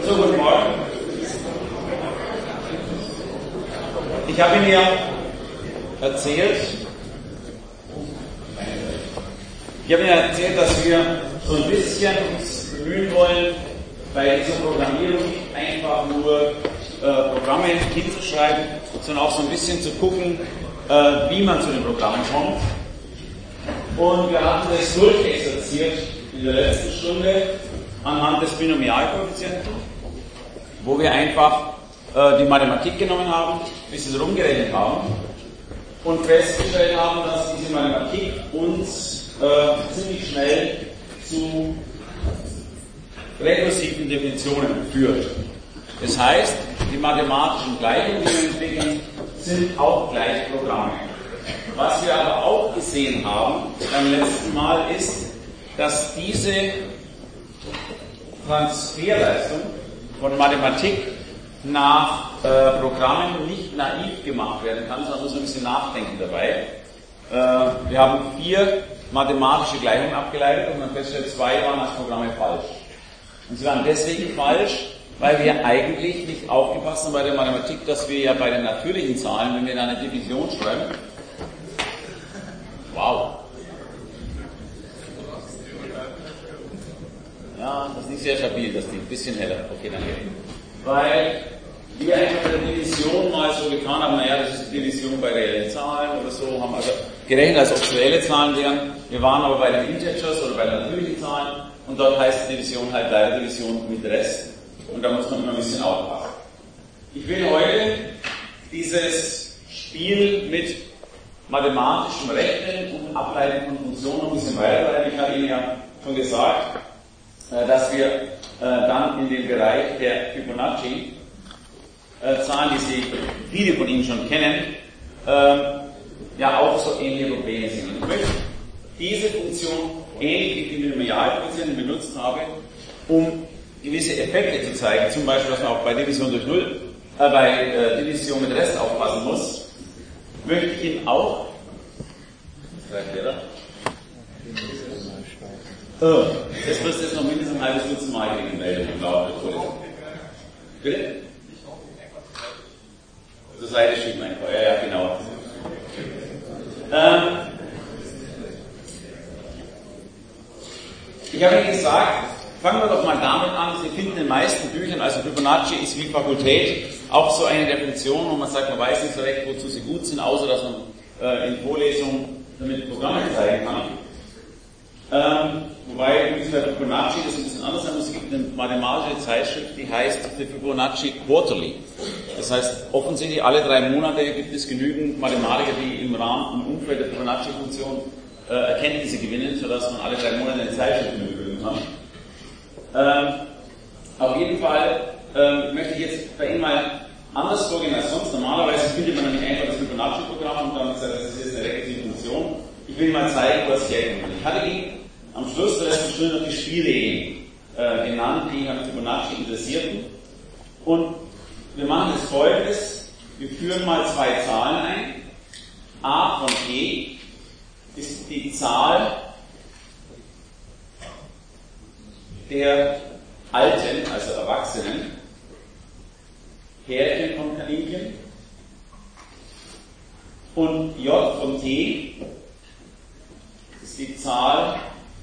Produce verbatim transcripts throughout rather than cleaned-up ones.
So, guten Morgen. Ich habe Ihnen ja erzählt, ich habe Ihnen erzählt, dass wir so ein bisschen uns bemühen wollen, bei dieser Programmierung nicht einfach nur äh, Programme hinzuschreiben, sondern auch so ein bisschen zu gucken, äh, wie man zu den Programmen kommt. Und wir hatten das durchexerziert in der letzten Stunde anhand des Binomialkoeffizienten, wo wir einfach äh, die Mathematik genommen haben, bis wir es rumgerechnet haben und festgestellt haben, dass diese Mathematik uns äh, ziemlich schnell zu rekursiven Definitionen führt. Das heißt, die mathematischen Gleichungen, die wir entwickeln, sind auch gleich Programme. Was wir aber auch gesehen haben beim letzten Mal ist, dass diese Transferleistung von Mathematik nach äh, Programmen nicht naiv gemacht werden kann, sondern muss ein bisschen nachdenken dabei. Äh, wir haben vier mathematische Gleichungen abgeleitet und man feststellt, zwei waren als Programme falsch. Und sie waren deswegen falsch, weil wir eigentlich nicht aufgepasst haben bei der Mathematik, dass wir ja bei den natürlichen Zahlen, wenn wir da eine Division schreiben, wow. Ja, das ist nicht sehr stabil, das Ding. Ein bisschen heller. Okay, danke. Weil wir einfach bei der Division mal so getan haben, naja, das ist die Division bei reellen Zahlen oder so, haben also gerechnet, als ob es reelle Zahlen wären. Wir waren aber bei den Integers oder bei den natürlichen Zahlen und dort heißt Division halt leider Division mit Rest. Und da muss man immer ein bisschen aufpassen. Ich will heute dieses Spiel mit mathematischem Rechnen und Ableiten von Funktionen ein bisschen weiterleiten. Ich habe Ihnen ja schon gesagt, dass wir dann in den Bereich der Fibonacci-Zahlen, die Sie viele von Ihnen schon kennen, ja auch so ähnliche Probleme sehen. Ich möchte diese Funktion ähnlich wie die Binomialkoeffizienten benutzt habe, um gewisse Effekte zu zeigen, zum Beispiel, dass man auch bei Division durch Null, äh, bei äh, Division mit Rest aufpassen muss, möchte ich Ihnen auch, oh, das wirst du jetzt noch mindestens ein halbes Dutzend Mal gegen melden im Laufe der Vorlesung. Bitte? Zur Seite schieben einfach, ja, ja, genau. Ähm, ich habe Ihnen gesagt, fangen wir doch mal damit an, Sie finden in den meisten Büchern, also Fibonacci ist wie Fakultät, auch so eine der Funktionen, wo man sagt, man weiß nicht so recht, wozu sie gut sind, außer dass man äh, in Vorlesungen damit Programme zeigen kann. Ähm, wobei, wie gesagt, bei Fibonacci das ein bisschen anders ist. Es gibt eine mathematische Zeitschrift, die heißt The Fibonacci Quarterly. Das heißt, offensichtlich alle drei Monate gibt es genügend Mathematiker, die im Rahmen, im Umfeld der Fibonacci-Funktion äh, Erkenntnisse gewinnen, sodass man alle drei Monate eine Zeitschrift mögen kann. Ähm, auf jeden Fall ähm, möchte ich jetzt bei Ihnen mal anders vorgehen als sonst. Normalerweise findet man nämlich einfach das Fibonacci-Programm und dann sagt, das ist jetzt eine rekursive Funktion. Ich will Ihnen mal zeigen, was ich herkomme. Ich hatte Ihnen am Schluss der letzten Stunde noch die Spielregeln äh, genannt, die an Fibonacci interessierten. Und wir machen jetzt Folgendes. Wir führen mal zwei Zahlen ein. A von T ist die Zahl der Alten, also Erwachsenen, Härchen von Kaninchen, und J von T ist die Zahl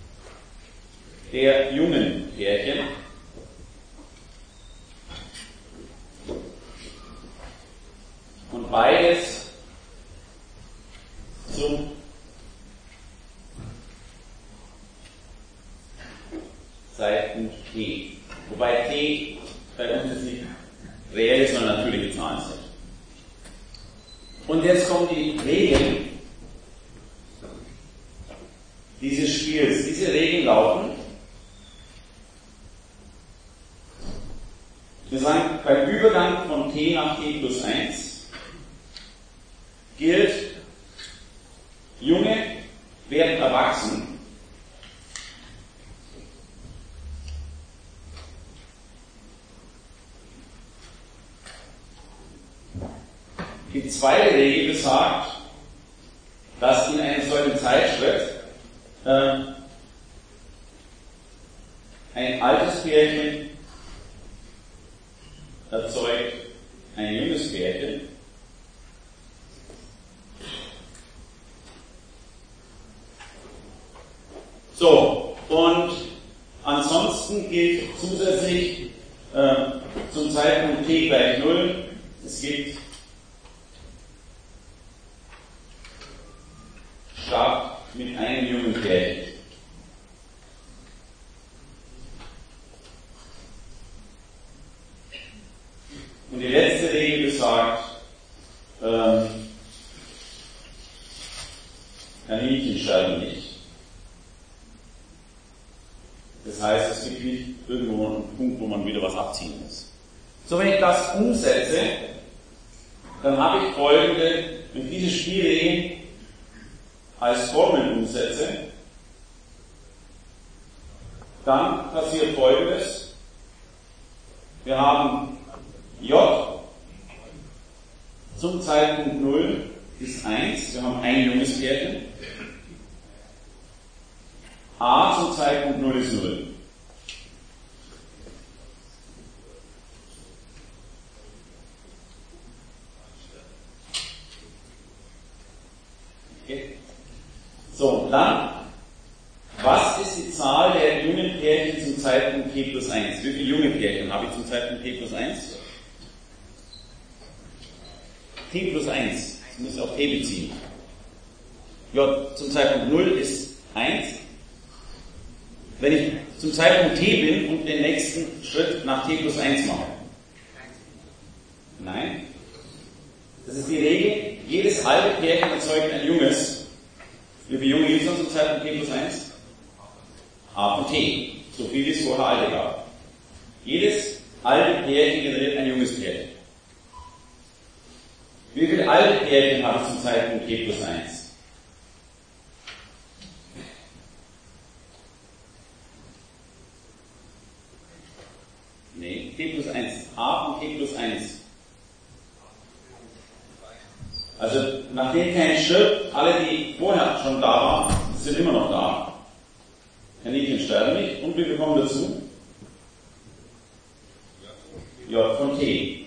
der jungen Härchen. Und beides zum Seiten T. Wobei T bei uns jetzt nicht reelle, sondern natürliche Zahlen sind. Und jetzt kommen die Regeln dieses Spiels. Diese Regeln lauten, wir sagen, beim Übergang von T nach T plus eins gilt, Junge werden erwachsen, die zweite Regel besagt, dass in einem solchen Zeitschritt äh, ein altes Pärchen erzeugt ein junges Pärchen. So, und ansonsten gilt zusätzlich äh, zum Zeitpunkt t gleich null, es gibt Start mit einem jungen Pärchen. Und die letzte Regel besagt, ähm, Kaninchen sterben nicht. Das heißt, es gibt nicht irgendwo einen Punkt, wo man wieder was abziehen muss. So, wenn ich das umsetze, dann habe ich folgende, wenn ich diese Spielregeln als Formeln umsetze, dann passiert Folgendes. Wir haben J zum Zeitpunkt null ist eins, wir haben ein junges Pärchen. A zum Zeitpunkt null ist null. Okay. So, dann, was ist die Zahl der jungen Pärchen zum Zeitpunkt t plus eins? Wie viele junge Pärchen habe ich zum Zeitpunkt t plus eins? T plus eins, das muss ich auf t beziehen. J zum Zeitpunkt null ist eins. Wenn ich zum Zeitpunkt t bin und den nächsten Schritt nach t plus eins mache. Nein. Das ist die Regel, jedes halbe Pärchen erzeugt ein junges. Wie viele Junge gibt es noch zum Zeitpunkt t plus eins? A von t. So viel wie es vorher alte gab. Jedes alte Pärchen generiert ein junges Pärchen. Wie viele alte Pärchen habe ich zum Zeitpunkt t plus eins? Nee, t plus eins. A von t plus eins. Also, nachdem kein stirbt, alle, die vorher schon da waren, sind immer noch da. Kaninchen sterben nicht. Und wir bekommen dazu J von t.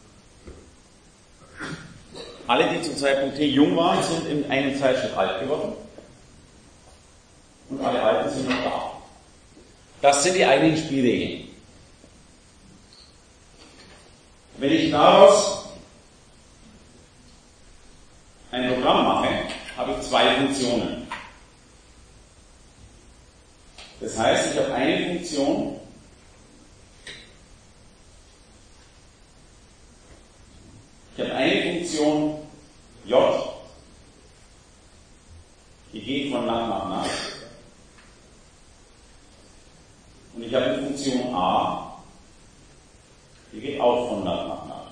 Alle, die zum Zeitpunkt t jung waren, sind in einem Zeitschritt alt geworden. Und alle Alten sind noch da. Das sind die eigentlichen Spielregeln. Wenn ich daraus ein Programm mache, habe ich zwei Funktionen. Das heißt, ich habe eine Funktion, ich habe eine Funktion J, die geht von nach nach nach. Und ich habe eine Funktion A, die geht auch von nach nach nach.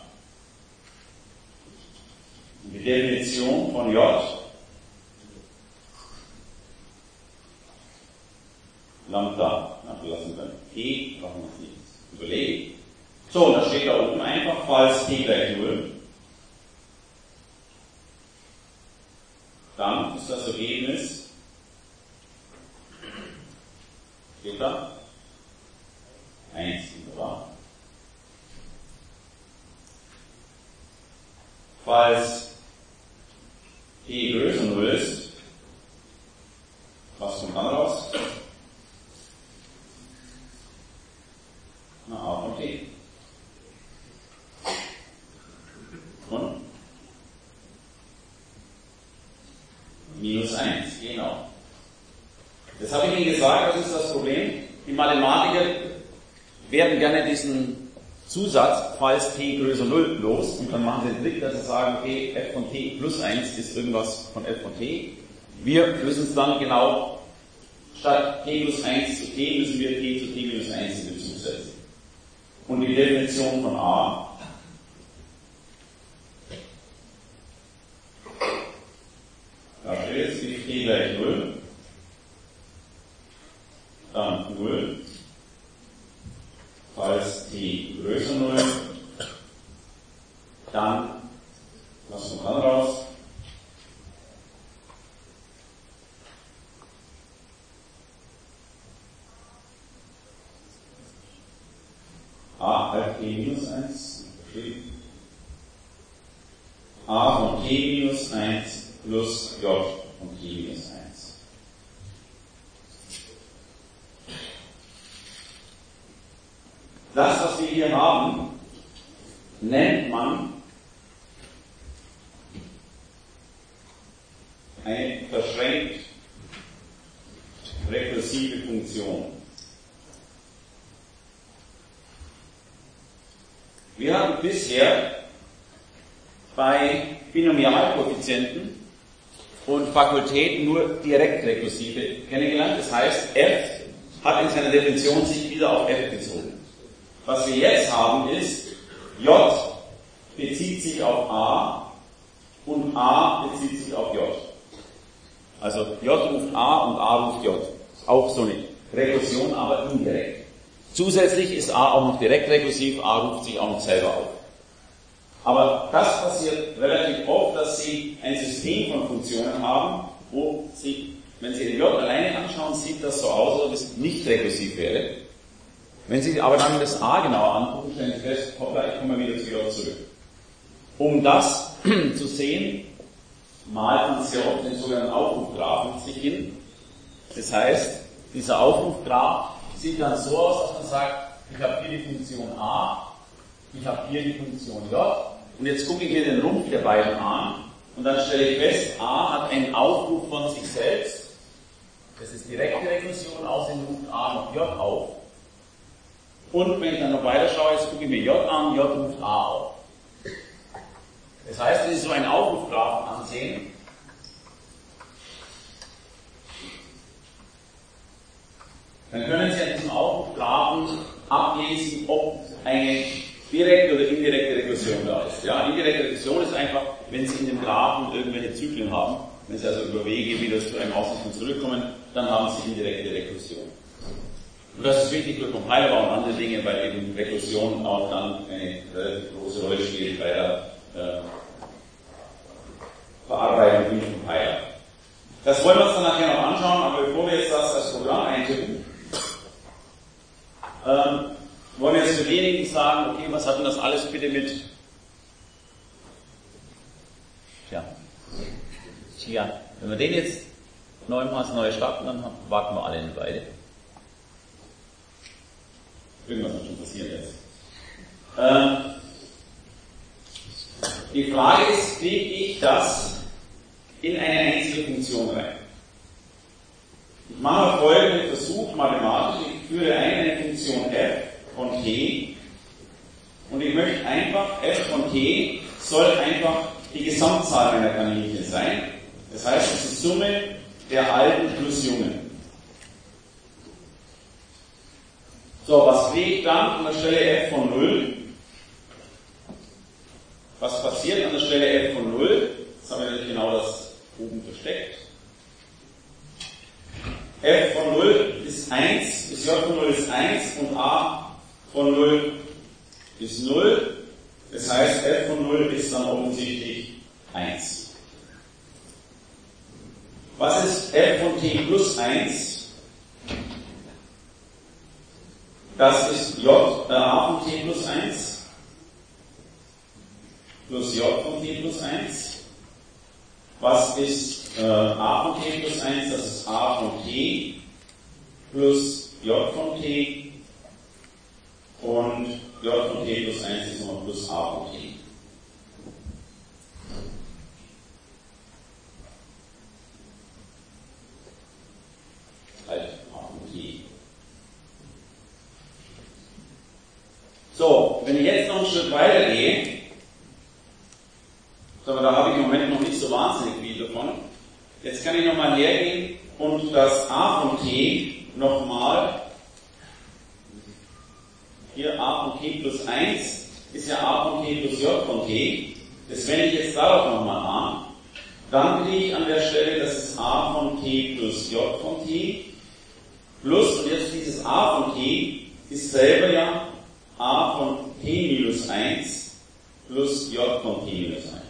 Und die Definition von J, Lambda, nachlassen können. T, brauchen wir uns nicht überlegen. So, und da steht da unten einfach, falls t gleich null, dann ist das Ergebnis, steht da, eins, oder? Falls t größer null ist, was kommt dann raus? Na, A von t. Und? Minus eins, genau. Das habe ich Ihnen gesagt, das ist das Problem. Die Mathematiker werden gerne diesen Zusatz, falls t größer null, los, und dann machen sie den Trick, dass sie sagen, okay, f von t plus eins ist irgendwas von f von t. Wir müssen es dann genau, statt t plus eins zu t, müssen wir t zu t minus eins in Bezug setzen. Und die Definition von A da steht jetzt die t gleich null, dann null, falls t größer null, dann, was kommt dann raus? A halb t minus eins, a von t minus eins plus j von t minus eins. Das, was wir hier haben, nennt man eine verschränkt rekursive Funktion. Wir haben bisher bei Binomialkoeffizienten und Fakultäten nur direkt rekursive kennengelernt. Das heißt, f hat in seiner Definition sich wieder auf f bezogen. Was wir jetzt haben ist, j bezieht sich auf a und a bezieht sich auf j. Also j ruft a und a ruft j. Auch so eine Rekursion, aber indirekt. Zusätzlich ist a auch noch direkt rekursiv, a ruft sich auch noch selber auf. Aber das passiert relativ oft, dass Sie ein System von Funktionen haben, wo Sie, wenn Sie den j alleine anschauen, sieht das so aus, als ob es nicht rekursiv wäre. Wenn Sie aber dann das a genauer angucken, stellen Sie fest, hoppla, ich komme wieder zu j zurück. Um das zu sehen, malt man sehr oft den sogenannten Aufrufgraphen sich hin. Das heißt, dieser Aufrufgraph sieht dann so aus, dass man sagt, ich habe hier die Funktion a, ich habe hier die Funktion j, und jetzt gucke ich mir den Rumpf der beiden an, und dann stelle ich fest, a hat einen Aufruf von sich selbst, das ist direkte Rekursion, außerdem ruft a noch j auf, und wenn ich dann noch weiter schaue, jetzt gucke ich mir j an, j ruft a auf. Das heißt, wenn Sie so einen Aufrufgraphen ansehen, dann können Sie an diesem Aufrufgraphen ablesen, ob eine direkte oder indirekte Rekursion da ist. Ja, indirekte Rekursion ist einfach, wenn Sie in dem Graphen irgendwelche Zyklen haben, wenn Sie also über Wege wieder zu einem Aussichten zurückkommen, dann haben Sie indirekte Rekursion. Und das ist wichtig für Compiler und andere Dinge, weil eben Rekursion auch dann eine relativ große Rolle spielt bei der äh, Verarbeitung im Compiler. Das wollen wir uns dann nachher noch anschauen, aber bevor wir jetzt das als Programm eintippen, ähm, wollen wir jetzt für diejenigen sagen, okay, was hat denn das alles bitte mit Tja, Tja, wenn wir den jetzt neunmal neu starten, dann warten wir alle eine Weile. Irgendwas wird schon passieren jetzt. Ähm, die Frage ist, kriege ich das in eine einzige Funktion rein? Ich mache folgenden Versuch mathematisch. Ich führe ein eine Funktion f von t und ich möchte einfach, f von t soll einfach die Gesamtzahl meiner Kaninchen sein. Das heißt, es ist die Summe der Alten plus Jungen. So, was kriege ich dann an der Stelle f von null? Was passiert an der Stelle f von null? Jetzt haben wir natürlich genau das oben versteckt. F von null ist eins, ist j von null ist eins und a von null ist null. Das heißt, f von null ist dann offensichtlich eins. Was ist f von t plus eins? Das ist j, äh, a von t plus eins plus j von t plus eins. Was ist äh, a von t plus eins? Das ist a von t plus j von t und j von t plus eins ist nochmal plus a von t. Halt a von t. So, wenn ich jetzt noch einen Schritt weiter gehe, aber da habe ich im Moment noch nicht so wahnsinnig viel davon. Jetzt kann ich nochmal hergehen und das a von t nochmal, hier a von t plus eins ist ja a von t plus j von t. Das wende ich jetzt darauf nochmal an. Dann kriege ich an der Stelle, das ist a von t plus j von t. Plus, und jetzt dieses a von t ist selber ja a von t minus eins plus j von t minus eins.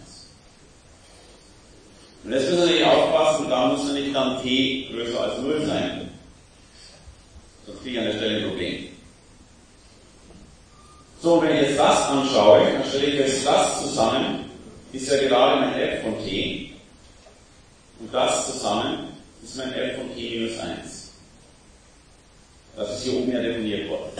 Und jetzt müssen wir natürlich aufpassen, da muss nämlich dann t größer als null sein. Sonst kriege ich an der Stelle ein Problem. So, und wenn ich jetzt das anschaue, dann stelle ich jetzt das zusammen, ist ja gerade mein f von t, und das zusammen ist mein f von t minus eins. Das ist hier oben ja definiert worden.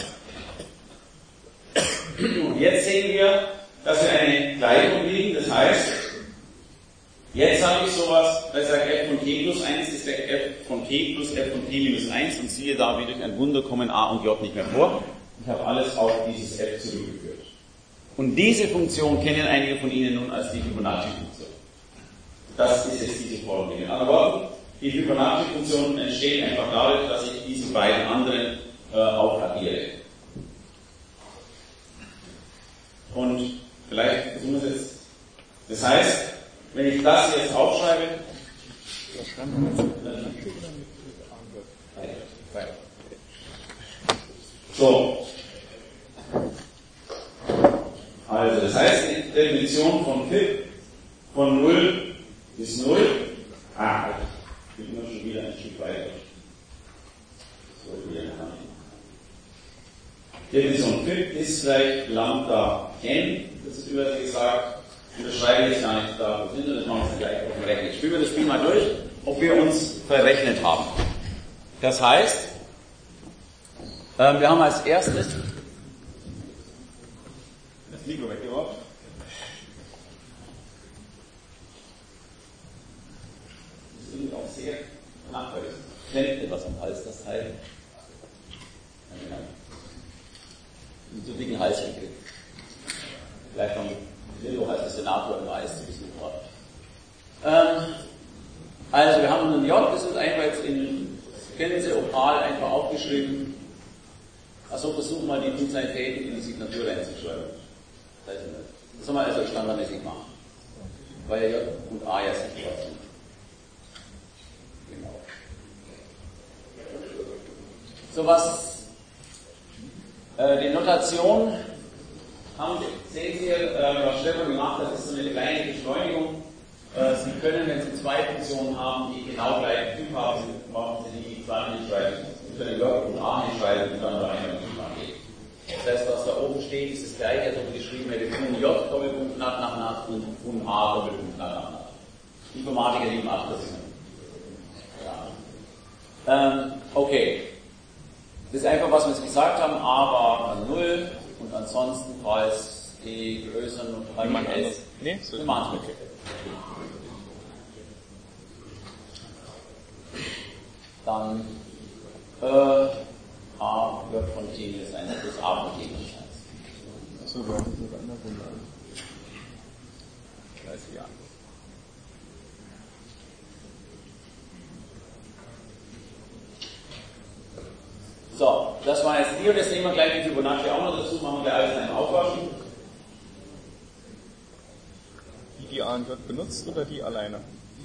Und jetzt sehen wir, dass wir eine Gleichung liegen, das heißt, jetzt habe ich sowas, da sagt f von t plus eins ist der f von t plus f von t minus eins, und siehe da, wie durch ein Wunder kommen a und j nicht mehr vor. Ich habe alles auf dieses f zurückgeführt. Und diese Funktion kennen einige von Ihnen nun als die Fibonacci-Funktion. Das ist jetzt diese Formel. In anderen Worten, die Fibonacci-Funktion entsteht einfach dadurch, dass ich diese beiden anderen äh, auch addiere. Und vielleicht versuchen wir es jetzt. Das heißt, wenn ich das jetzt aufschreibe, so. Also, das heißt, die Definition von Pip von null bis null. Ah, ich bin schon wieder ein Stück weiter. Das wollte ich wieder haben. Definition Pip ist vielleicht Lambda n, das ist über gesagt. Und das schreibe ich jetzt gar nicht da, wo sind wir, das machen wir jetzt gleich auf dem Rechner. Ich spiele das Spiel mal durch, ob wir uns verrechnet haben. Das heißt, ähm, wir haben als erstes das Mikro weggeworfen. Das ist irgendwie auch sehr knapp, weil es klemmt etwas am Hals, das Teil. Ja, genau. Mit so dicken Halswinkel. Vielleicht noch Lillo als Senator im Eis zu bisschen vor. Ähm, also wir haben einen J, das ist einfach jetzt in, kennen Sie, Opal einfach aufgeschrieben. Achso, versuchen mal die Funktionalitäten in die Signatur reinzuschreiben. Das heißt nicht. Das soll man also standardmäßig machen. Weil ja J und A ja sich sind. Genau. So was, äh, die Notation haben Sie, sehen Sie, äh, was Stefan gemacht hat, das ist so eine kleine Beschleunigung. Äh, Sie können, wenn Sie zwei Funktionen haben, die genau gleichen Typ haben, machen Sie die zwei nicht schreiben. Sie können J und A nicht schreiben und dann da einen Typ angeben. Das heißt, was da oben steht, ist das gleiche, als ob geschrieben hätte, Fun J, Doppelpunkt, Naht nach Naht und Fun A, Doppelpunkt, Naht nach Naht. Informatiker lieben acht, das ist ja. ähm, okay. Das ist einfach, was wir jetzt gesagt haben, A war null und ansonsten, falls t größer und kleiner ist, nee, so wir machen es mit. Dann äh, A wird von t minus eins plus A von t minus eins. So, wir haben das andersrum an. dreißig Jahre. So, das war jetzt die und jetzt nehmen wir gleich die Fibonacci auch noch dazu, machen wir gleich alles in einem Aufwaschen. Die, die A und J benutzt oder die alleine?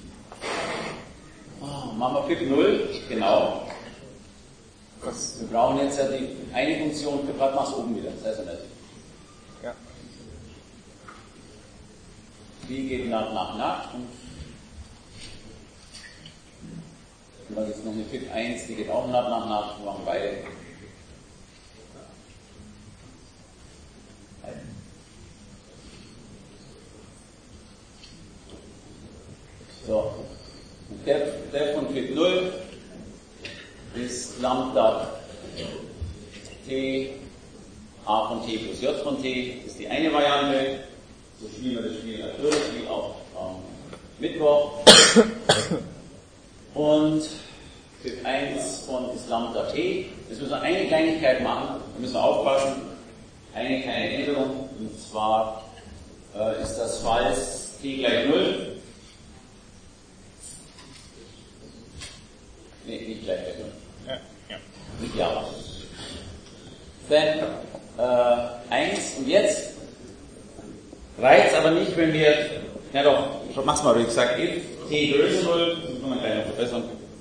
Oh, machen wir Pip null, genau. Was? Wir brauchen jetzt ja die eine Funktion, Pip hat mach's oben wieder, das heißt ja nicht. Ja. Die geht nach, nach, nach und Und dann gibt es noch eine Pip eins, die geht auch nach, nach, nach, wir machen beide. So, und der, der von Pip null ist Lambda t, a von t plus j von t, ist die eine Variante. So spielen wir das Spiel natürlich, wie auch am Mittwoch. Und Pip eins von ist Lambda t. Jetzt müssen wir eine Kleinigkeit machen, da müssen wir aufpassen. Eine kleine Änderung, und zwar äh, ist das, falls t gleich null. Nee, nicht gleich gleich null. Ja. Ja. Nicht ja. Dann äh, eins und jetzt reicht es aber nicht, wenn wir, ja doch, mach's mal ruhig, sag if t größer null, das kann man gleich noch verbessern.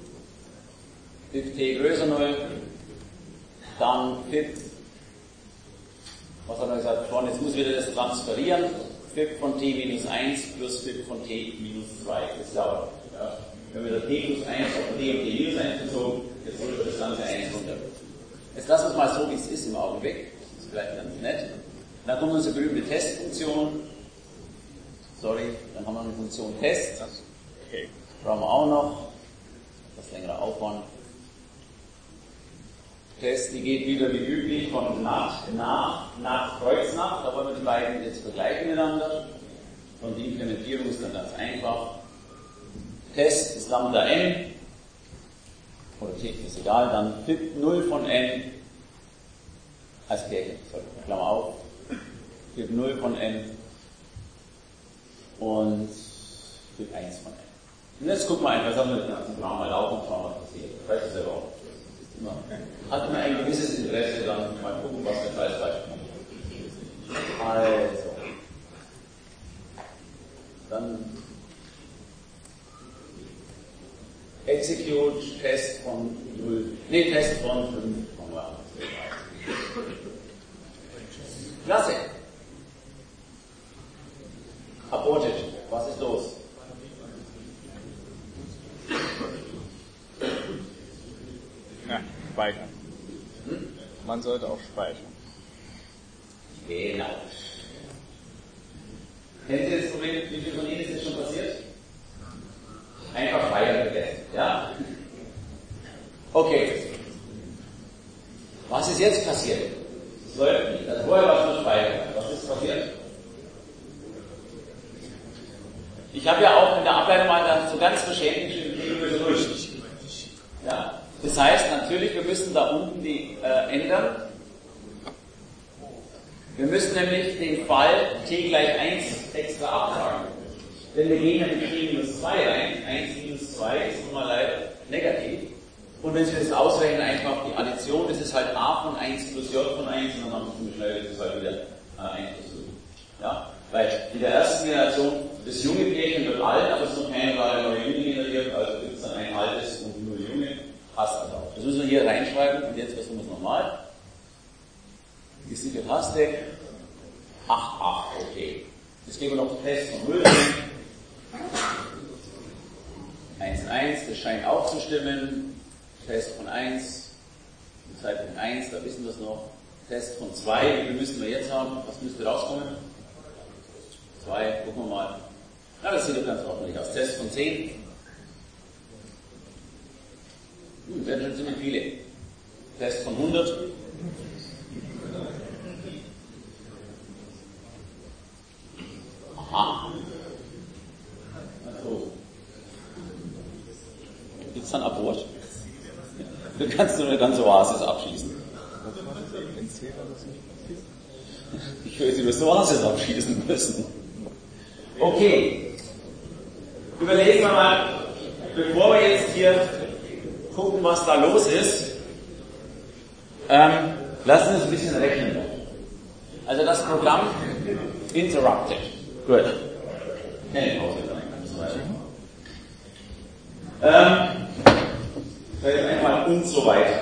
If t größer null, dann Pip, was hat er gesagt vorhin, jetzt muss wieder das transferieren, Pip von t minus eins plus Pip von t minus zwei, das ist sauber. Ja. Wenn wir da t plus eins auf t und t minus eins bezogen, jetzt rutscht das Ganze eins runter. Jetzt lassen wir es mal so, wie es ist im Augenblick, das ist vielleicht ganz nett. Dann kommt unsere berühmte Testfunktion. Sorry, dann haben wir eine Funktion Test. Okay. Brauchen wir auch noch. Das längere Aufwand. Test, die geht wieder wie üblich von Nacht nach, nach Kreuznacht. Da wollen wir die beiden jetzt vergleichen miteinander. Und die Implementierung ist dann ganz einfach. Test ist Lambda n. Oder T, ist egal. Dann Fib null von n. Als Pärchen, sorry, Klammer auf. Fib null von n. Und Fib eins von n. Und jetzt gucken wir einfach, was wir mit dem ganzen Programm mal laufen und schauen, was passiert. Ich weiß es selber auch. Immer, hat immer ein gewisses Interesse, dann mal gucken, was wir falsch falsch machen. Also. Dann Execute Test von null. Ne, Test von fünf. Klasse. Aborted. Was ist los? Ja, speichern. Hm? Man sollte auch speichern. Genau. Kennen Sie das Problem, wie viel von Ihnen ist das schon passiert? Einfach speichern vergessen. Ja? Okay. Was ist jetzt passiert? Das läuft nicht. Also vorher war es nur speichern. Was ist passiert? Ich habe ja auch in der Ableitung mal dann so ganz verschämt geschrieben, böse durch. Ja? Das heißt natürlich, wir müssen da unten die äh, ändern. Wir müssen nämlich den Fall t gleich eins extra abfragen. Denn wir gehen ja mit t minus zwei rein. eins minus zwei ist nun mal leider negativ. Und wenn Sie das ausrechnen, einfach die Addition, das ist halt a von eins plus j von eins und dann haben Sie ziemlich schnell, das ist halt wieder äh, eins plus fünf. Ja? Weil in der ersten Generation, das junge Pärchen wird alt, aber es ist noch keine gerade neue Junge generiert, also gibt es dann ein altes und nur junge. Passt also auch. Das müssen wir hier reinschreiben und jetzt versuchen wir es nochmal. Gesicherte Taste. acht, acht, okay. Jetzt geben wir noch Test von null. eins, eins, das scheint auch zu stimmen. Test von eins. Zeitpunkt eins, da wissen wir es noch. Test von zwei, wie viel müssen wir jetzt haben? Was müsste rauskommen? zwei, gucken wir mal. Ja, das sieht doch ganz ordentlich aus. Test von zehn. Hm, werden schon ziemlich viele. Test von hundert. Aha. Also. Gibt es dann Abort? Du kannst nur eine ganze Oasis abschießen. Ich höre, Sie müssen Oasis abschießen müssen. Okay. Überlegen wir mal, bevor wir jetzt hier gucken, was da los ist, ähm, lassen wir uns ein bisschen rechnen. Also das Programm interrupted. Gut. Okay. Ähm, vielleicht einmal und so weiter.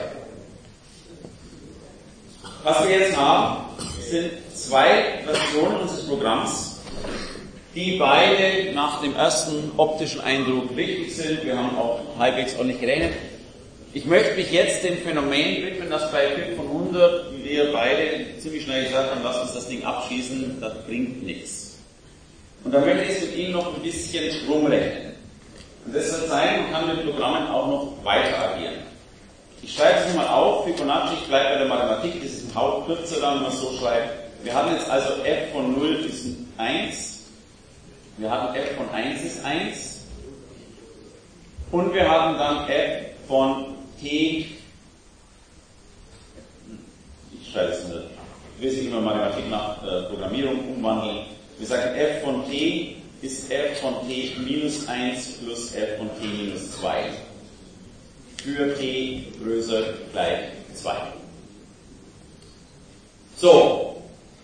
Was wir jetzt haben, sind zwei Versionen unseres Programms, die beide nach dem ersten optischen Eindruck richtig sind. Wir haben auch halbwegs ordentlich gerechnet. Ich möchte mich jetzt dem Phänomen widmen, dass bei Fib von hundert wir beide ziemlich schnell gesagt haben, lass uns das Ding abschießen, das bringt nichts. Und da möchte ich mit Ihnen noch ein bisschen rumrechnen. Und das wird sein, man kann mit Programmen auch noch weiter agieren. Ich schreibe es mal auf, Fibonacci, ich bleibe bei der Mathematik, das ist ein Hauch kürzer, wenn man es so schreibt. Wir haben jetzt also f von null ist eins, wir haben f von eins ist eins und wir haben dann f von t, ich schreibe es nicht, ich will sich immer Mathematik nach äh, Programmierung umwandeln. Wir sagen f von t ist f von t minus eins plus f von t minus zwei. Für t größer gleich zwei. So.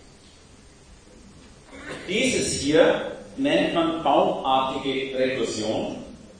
Dieses hier nennt man baumartige Rekursion.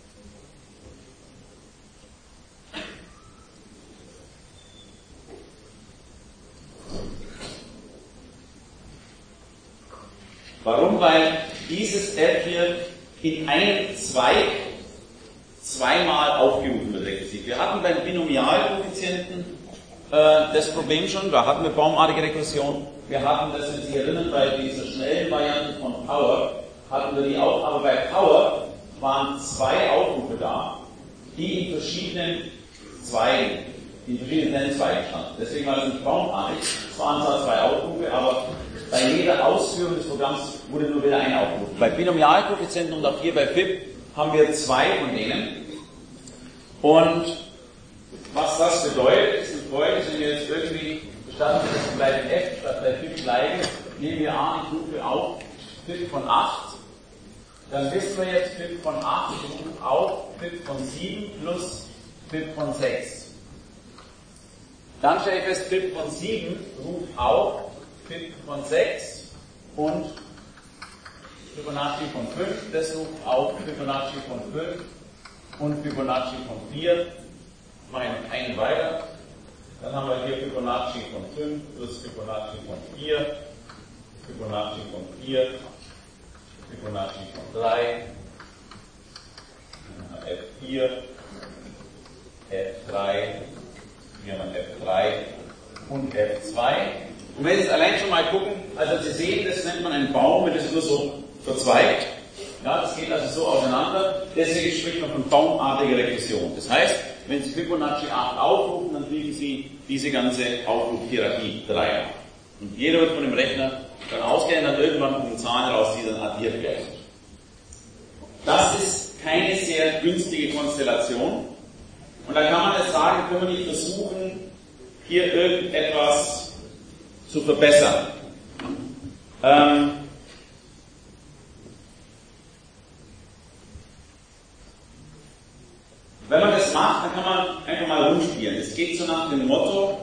Warum? Weil dieses f hier in einem Zweig zweimal aufgerufen wird rekursiv. Wir hatten beim Binomialkoeffizienten äh, das Problem schon, da hatten wir baumartige Regression, wir hatten das, wenn Sie erinnern, bei dieser schnellen Variante von Power, hatten wir die auch, aber bei Power waren zwei Aufrufe da, die in verschiedenen Zweigen, in verschiedenen Nennzweigen standen. Deswegen war das nicht baumartig, es waren zwar zwei Aufrufe, aber bei jeder Ausführung des Programms wurde nur wieder ein Aufruf. Bei Binomialkoeffizienten und auch hier bei P I P haben wir zwei von denen. Und was das bedeutet, ist bedeutet, wenn wir jetzt irgendwie statt bei F statt bei P I P bleiben, nehmen wir an, ich rufe auf P I P von acht, dann wissen wir jetzt P I P von acht, ich rufe auf P I P von sieben plus P I P von sechs. Dann stelle ich fest, P I P von sieben ruft auf P I P von sechs und Fibonacci von fünf, das ruft auf Fibonacci von fünf und Fibonacci von vier. Mache ich noch einen weiter. Dann haben wir hier Fibonacci von fünf plus Fibonacci von vier, Fibonacci von vier, Fibonacci von drei, F vier, F drei, hier haben wir F drei und F zwei. Und wenn Sie jetzt allein schon mal gucken, also Sie sehen, das nennt man einen Baum, wenn das nur so verzweigt. Ja, das geht also so auseinander. Deswegen spricht man von baumartiger Regression. Das heißt, wenn Sie Fibonacci acht aufrufen, dann kriegen Sie diese ganze Aufrufhierarchie drei. Und jeder wird von dem Rechner dann ausgehen, dann irgendwann kommen Zahlen raus, die dann addiert werden. Das ist keine sehr günstige Konstellation. Und da kann man jetzt sagen, können wir nicht versuchen, hier irgendetwas zu verbessern. Ähm, Wenn man das macht, dann kann man einfach mal rumspielen. Es geht so nach dem Motto,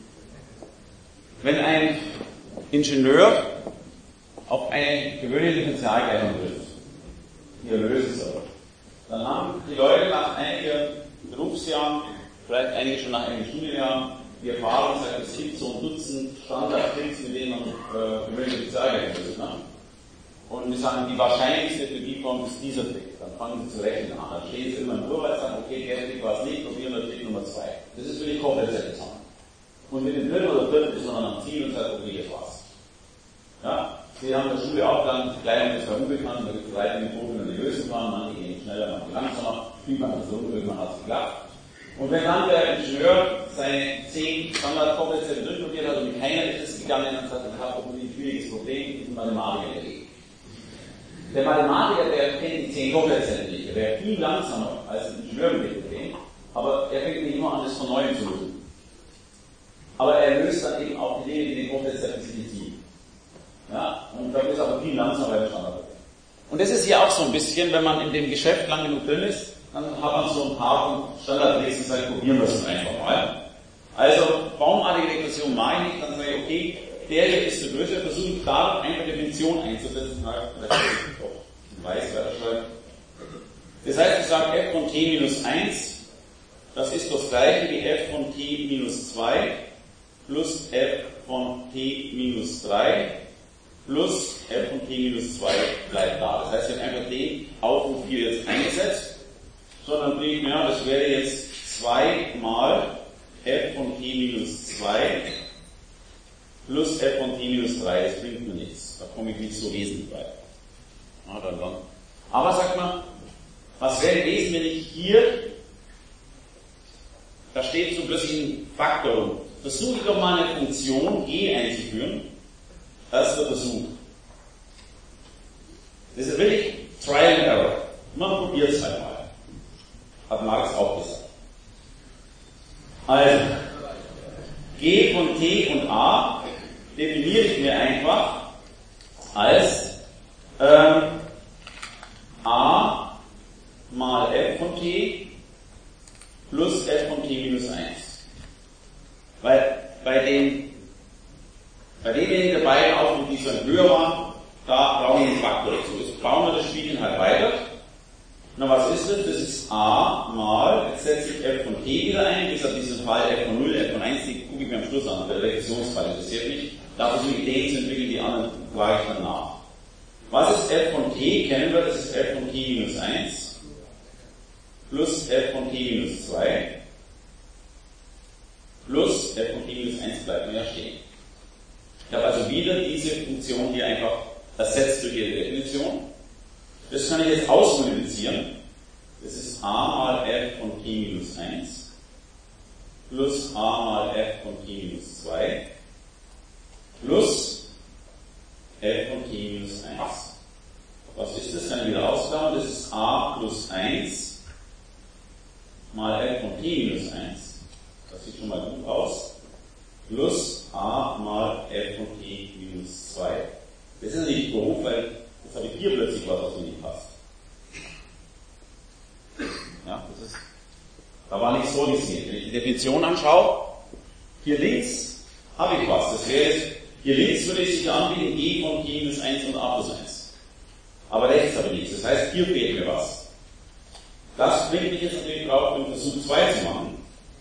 wenn ein Ingenieur auf eine gewöhnliche Differentialgleichung trifft, hier lösen soll, dann haben die Leute nach einigen Berufsjahren, vielleicht einige schon nach einigen Studienjahren, die Erfahrung sagt, es gibt so ein Dutzend Standardtricks, mit denen man äh, gewöhnliche Differentialgleichung löst. Ne? Und wir sagen, die wahrscheinlichste für die Form ist dieser Trick. Dann fangen Sie zu rechnen an. Dann stehen Sie immer im Urwald und sagen, okay, der Trick war es nicht, probieren wir Trick Nummer zwei. Das ist für die komplette Zahl. Und mit dem dritten oder vierten ist man dann am Ziel und sagt, okay, jetzt war's. Ja? Sie haben in der Schule auch dann, Gleichung ist zwar unbekannt, da gibt es drei Methoden, wenn die lösen kann, manche gehen schneller, manche langsamer, viel man das so irgendwann hat es geklappt. Und wenn dann der Ingenieur seine zehn Standardkoeffizienten durchprobiert hat und mit keiner ist es gegangen und sagt, ich habe ein schwieriges Problem, ist ein Mathematiker erledigt. Der Mathematiker, der kennt die zehn Koeffizienten nicht, der wäre viel langsamer als ein Ingenieur mit dem Problem, aber er fängt nicht immer an, das von neuem zu lösen. Aber er löst dann eben auch die Dinge, die den Koeffizienten ziehen. Ja, und dafür ist aber viel langsamer beim Standardproblem. Und das ist hier auch so ein bisschen, wenn man in dem Geschäft lang genug drin ist, dann hat man so ein paar Standardtricks und sagt, probieren wir es einfach mal. Also, baumartige Regression mache ich nicht, dann sage ich, okay, der hier ist der Größe, versuche ich da einfach Definition einzusetzen, vielleicht auch weiß weiterschreiben. Das heißt, ich sage f von t minus eins, das ist das gleiche wie f von t minus zwei plus f von t minus drei plus f von t minus zwei bleibt da. Das heißt, ich habe einfach den Aufruf hier jetzt eingesetzt, sondern kriege ich, ja, das wäre jetzt zwei mal f von t minus zwei plus f von t minus drei, das bringt mir nichts. Da komme ich nicht so wesentlich weiter. Ja, dann, dann. Aber sagt man, was wäre gewesen, wenn ich hier, da steht so plötzlich ein Faktor, versuche ich doch mal eine Funktion g einzuführen. Das ist der Versuch. Das ist wirklich Trial and Error. Man probiert es halt mal. Hat Marx auch gesagt. Also, g von t und a definiere ich mir einfach als ähm, a mal f von t plus f von t minus eins. Weil bei den bei denjenigen der beiden Aufrufe, die so ein höher waren, da brauchen wir einen Faktor dazu. Jetzt bauen wir das Spielchen halt weiter. Na, was ist das? Das ist a mal, jetzt setze ich f von t wieder ein, bis auf diesen Fall f von null, f von eins, die gucke ich mir am Schluss an, der Regressionsfall interessiert mich. Da versuche ich den zu entwickeln, die anderen frage ich dann nach. Was ist f von t? Kennen wir, das ist f von t minus eins plus f von t minus zwei plus f von t minus eins bleibt mir ja stehen. Ich habe also wieder diese Funktion hier einfach ersetzt durch ihre Definition. Das kann ich jetzt ausmultiplizieren. Das ist a mal f von t minus eins plus a mal f von t minus zwei plus f von t minus eins. Was ist das? Kann ich wieder ausklammern. Das ist a plus eins mal f von t minus eins. Das sieht schon mal gut aus. Plus a mal f von t minus zwei. Das ist nicht doof, weil jetzt habe ich hier plötzlich was, was mir nicht passt. Ja, das ist, da war nichts vorgesehen. Wenn ich die Definition anschaue, hier links habe ich was. Das wäre jetzt, hier links würde ich sich anbieten, g von t minus eins und a plus eins. Aber rechts habe ich nichts. Das heißt, hier fehlt mir was. Das bringt mich jetzt natürlich drauf, den Versuch zwei zu machen.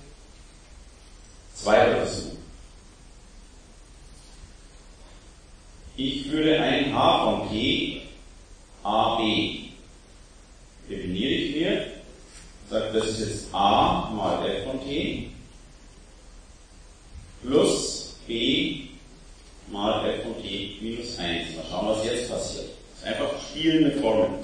Zweiter Versuch. Ich würde ein h von t ab definiere ich mir, sage, das ist jetzt a mal f von t plus b mal f von t minus eins. Mal schauen, was jetzt passiert. Das ist einfach Spielen mit Formeln.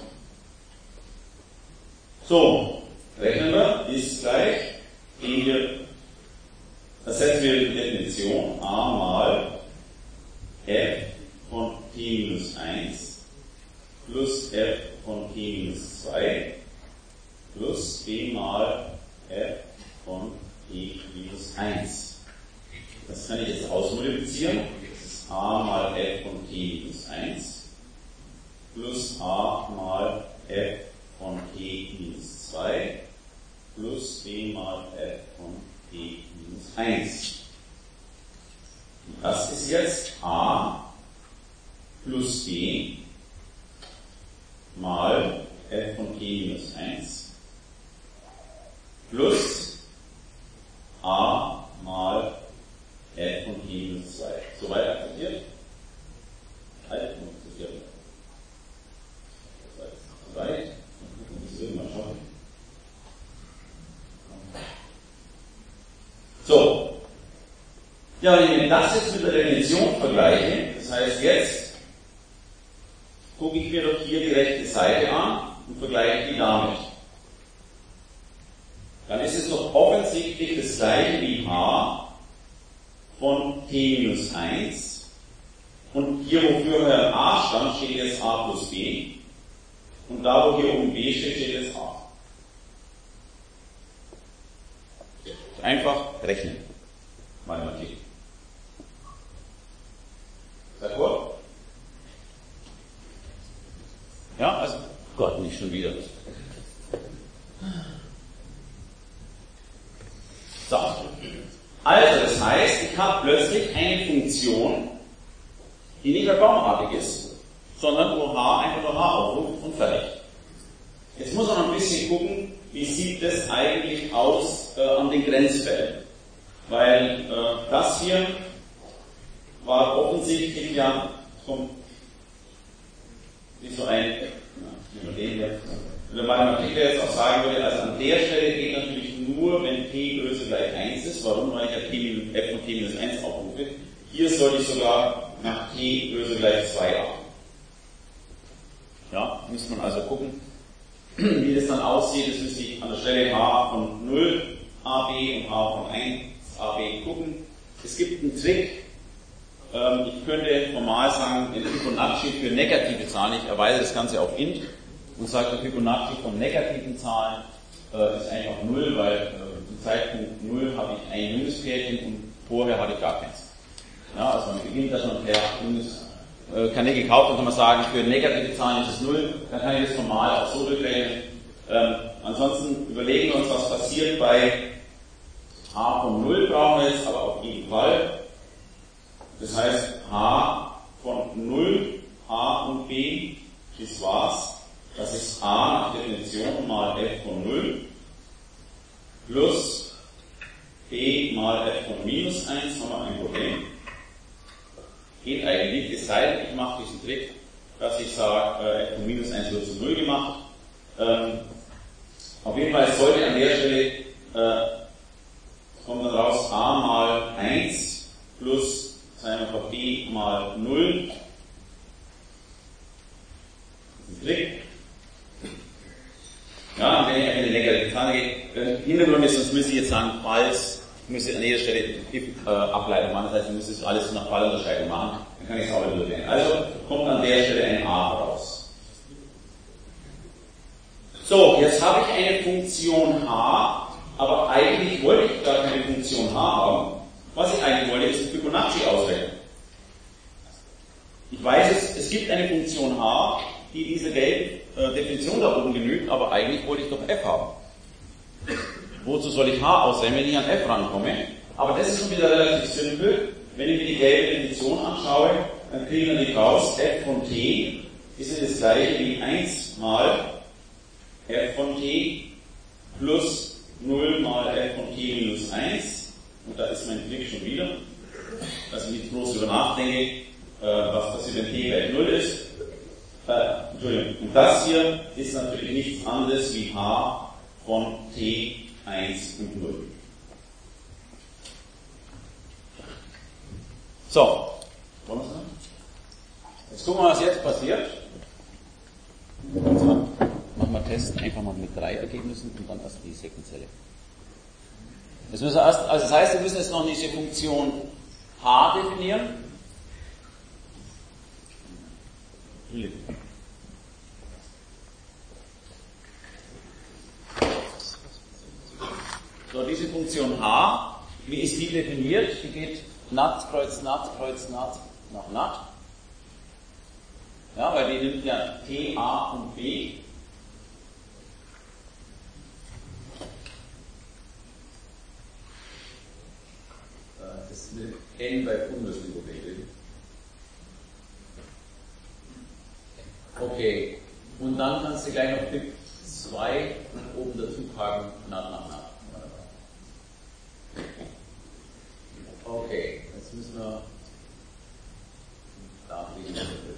So, rechnen wir, ist gleich, gehen wir, ersetzen wir die Definition, a mal f von t minus eins plus f von t minus zwei plus b mal f von t minus eins. Das kann ich jetzt ausmultiplizieren. Das ist a mal f von t minus eins plus a mal f von t minus zwei plus b mal f von t minus eins. Und das ist jetzt a plus b mal f von t minus eins plus a mal f von t minus zwei. Soweit akzeptiert? Halt, akzeptiert. Soweit. Mal schauen. So. Ja, wenn ich das jetzt mit der Definition vergleiche, das heißt jetzt gucke ich mir doch hier die rechte Seite an und vergleiche die damit. Dann ist es doch offensichtlich das gleiche wie h von t minus eins. Und hier, wo vorher a stand, steht jetzt a plus b. Und da, wo hier oben b steht, steht jetzt a. Einfach rechnen. Mathematik. D'accord? Ja, also, Gott, nicht schon wieder. So. Also, das heißt, ich habe plötzlich eine Funktion, die nicht mehr baumartig ist, sondern wo h einfach nur h aufruft und fertig. Jetzt muss man noch ein bisschen gucken, wie sieht das eigentlich aus äh, an den Grenzfällen. Weil äh, das hier war offensichtlich ja vom, wie so ein, na, den hier, wenn man Mathematik jetzt auch sagen würde, also an der Stelle geht natürlich nur, wenn p größer gleich eins ist. Warum? Weil ich ja p, f von t minus eins aufrufe. Hier sollte ich sogar nach t größer gleich zwei haben. Ja, muss man also gucken, wie das dann aussieht. Das müsste ich an der Stelle h von null ab und h von eins ab gucken. Es gibt einen Trick. Ähm, ich könnte formal sagen, in Fibonacci für negative Zahlen, ich erweise das Ganze auf int und sage, der Fibonacci von negativen Zahlen äh, ist einfach null, weil äh, zum Zeitpunkt null habe ich ein Minuspärchen und vorher hatte ich gar keins. Ja, also man beginnt da schon per Minus. Kann ich gekauft, dann kann man sagen, für negative Zahlen ist es null, dann kann ich das formal auch so durchrechnen. Ähm, ansonsten überlegen wir uns, was passiert bei h von null brauchen wir jetzt, aber auf jeden Fall. Das heißt, h von null, a und b, das war's. Das ist a nach Definition mal f von null plus b mal f von minus eins, haben wir ein Problem. Geht eigentlich, es sei denn, ich mache diesen Trick, dass ich sage, äh, f von minus eins wird zu null gemacht. Ähm, auf jeden Fall sollte an der Stelle äh, kommt dann raus a mal eins plus Sin einfach b mal null. Das ist ein Trick. Ja, wenn ich einfach eine negative Zahl gehe, Hintergrund ist, sonst müsste ich jetzt sagen, falls, ich müsste an jeder Stelle if, äh, Ableitung machen, das heißt, ich müsste das alles nach Fallunterscheidung machen, dann kann ich es auch wieder durchgehen. Also kommt an der Stelle ein a raus. So, jetzt habe ich eine Funktion h, aber eigentlich wollte ich gar keine Funktion h haben. Was ich eigentlich wollte, ist Fibonacci ausrechnen. Ich weiß, es, es gibt eine Funktion h, die diese gelbe äh, Definition da oben genügt, aber eigentlich wollte ich doch f haben. Wozu soll ich h ausrechnen, wenn ich an f rankomme? Aber das ist schon wieder relativ simpel. Wenn ich mir die gelbe Definition anschaue, dann kriegen wir die raus, f von t ist ja das gleiche wie eins mal f von t plus null mal f von t minus eins. Und da ist mein Trick schon wieder, dass ich nicht groß über nachdenke, äh, was passiert, wenn t gleich null ist. Äh, Entschuldigung. Und das hier ist natürlich nichts anderes wie h von t eins und null. So. Jetzt gucken wir mal, was jetzt passiert. Also, machen wir Test einfach mal mit drei Ergebnissen und dann erst die Sequenzelle. Das, müssen wir erst, also das heißt, wir müssen jetzt noch diese Funktion h definieren. So, diese Funktion h, wie ist die definiert? Die geht Nat, Kreuz, Nat, Kreuz, Nat nach Nat. Ja, weil die nimmt ja T, A und B. Das ist n bei Bundesliga-Regel. Okay, und dann kannst du gleich noch Pip zwei oben dazu packen, Nat nach Nat. Okay, jetzt müssen wir da liegen.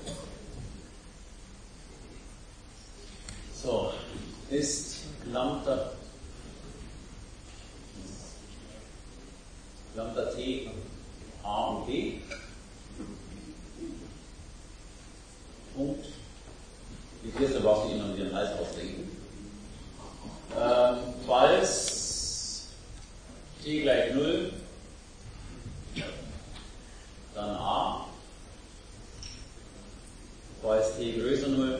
So, ist Lambda, Lambda t a und b. Punkt. Die erste brauchst du Ihnen noch den Hals ausdenken. Ähm, falls t gleich null, dann a. Falls t größer null,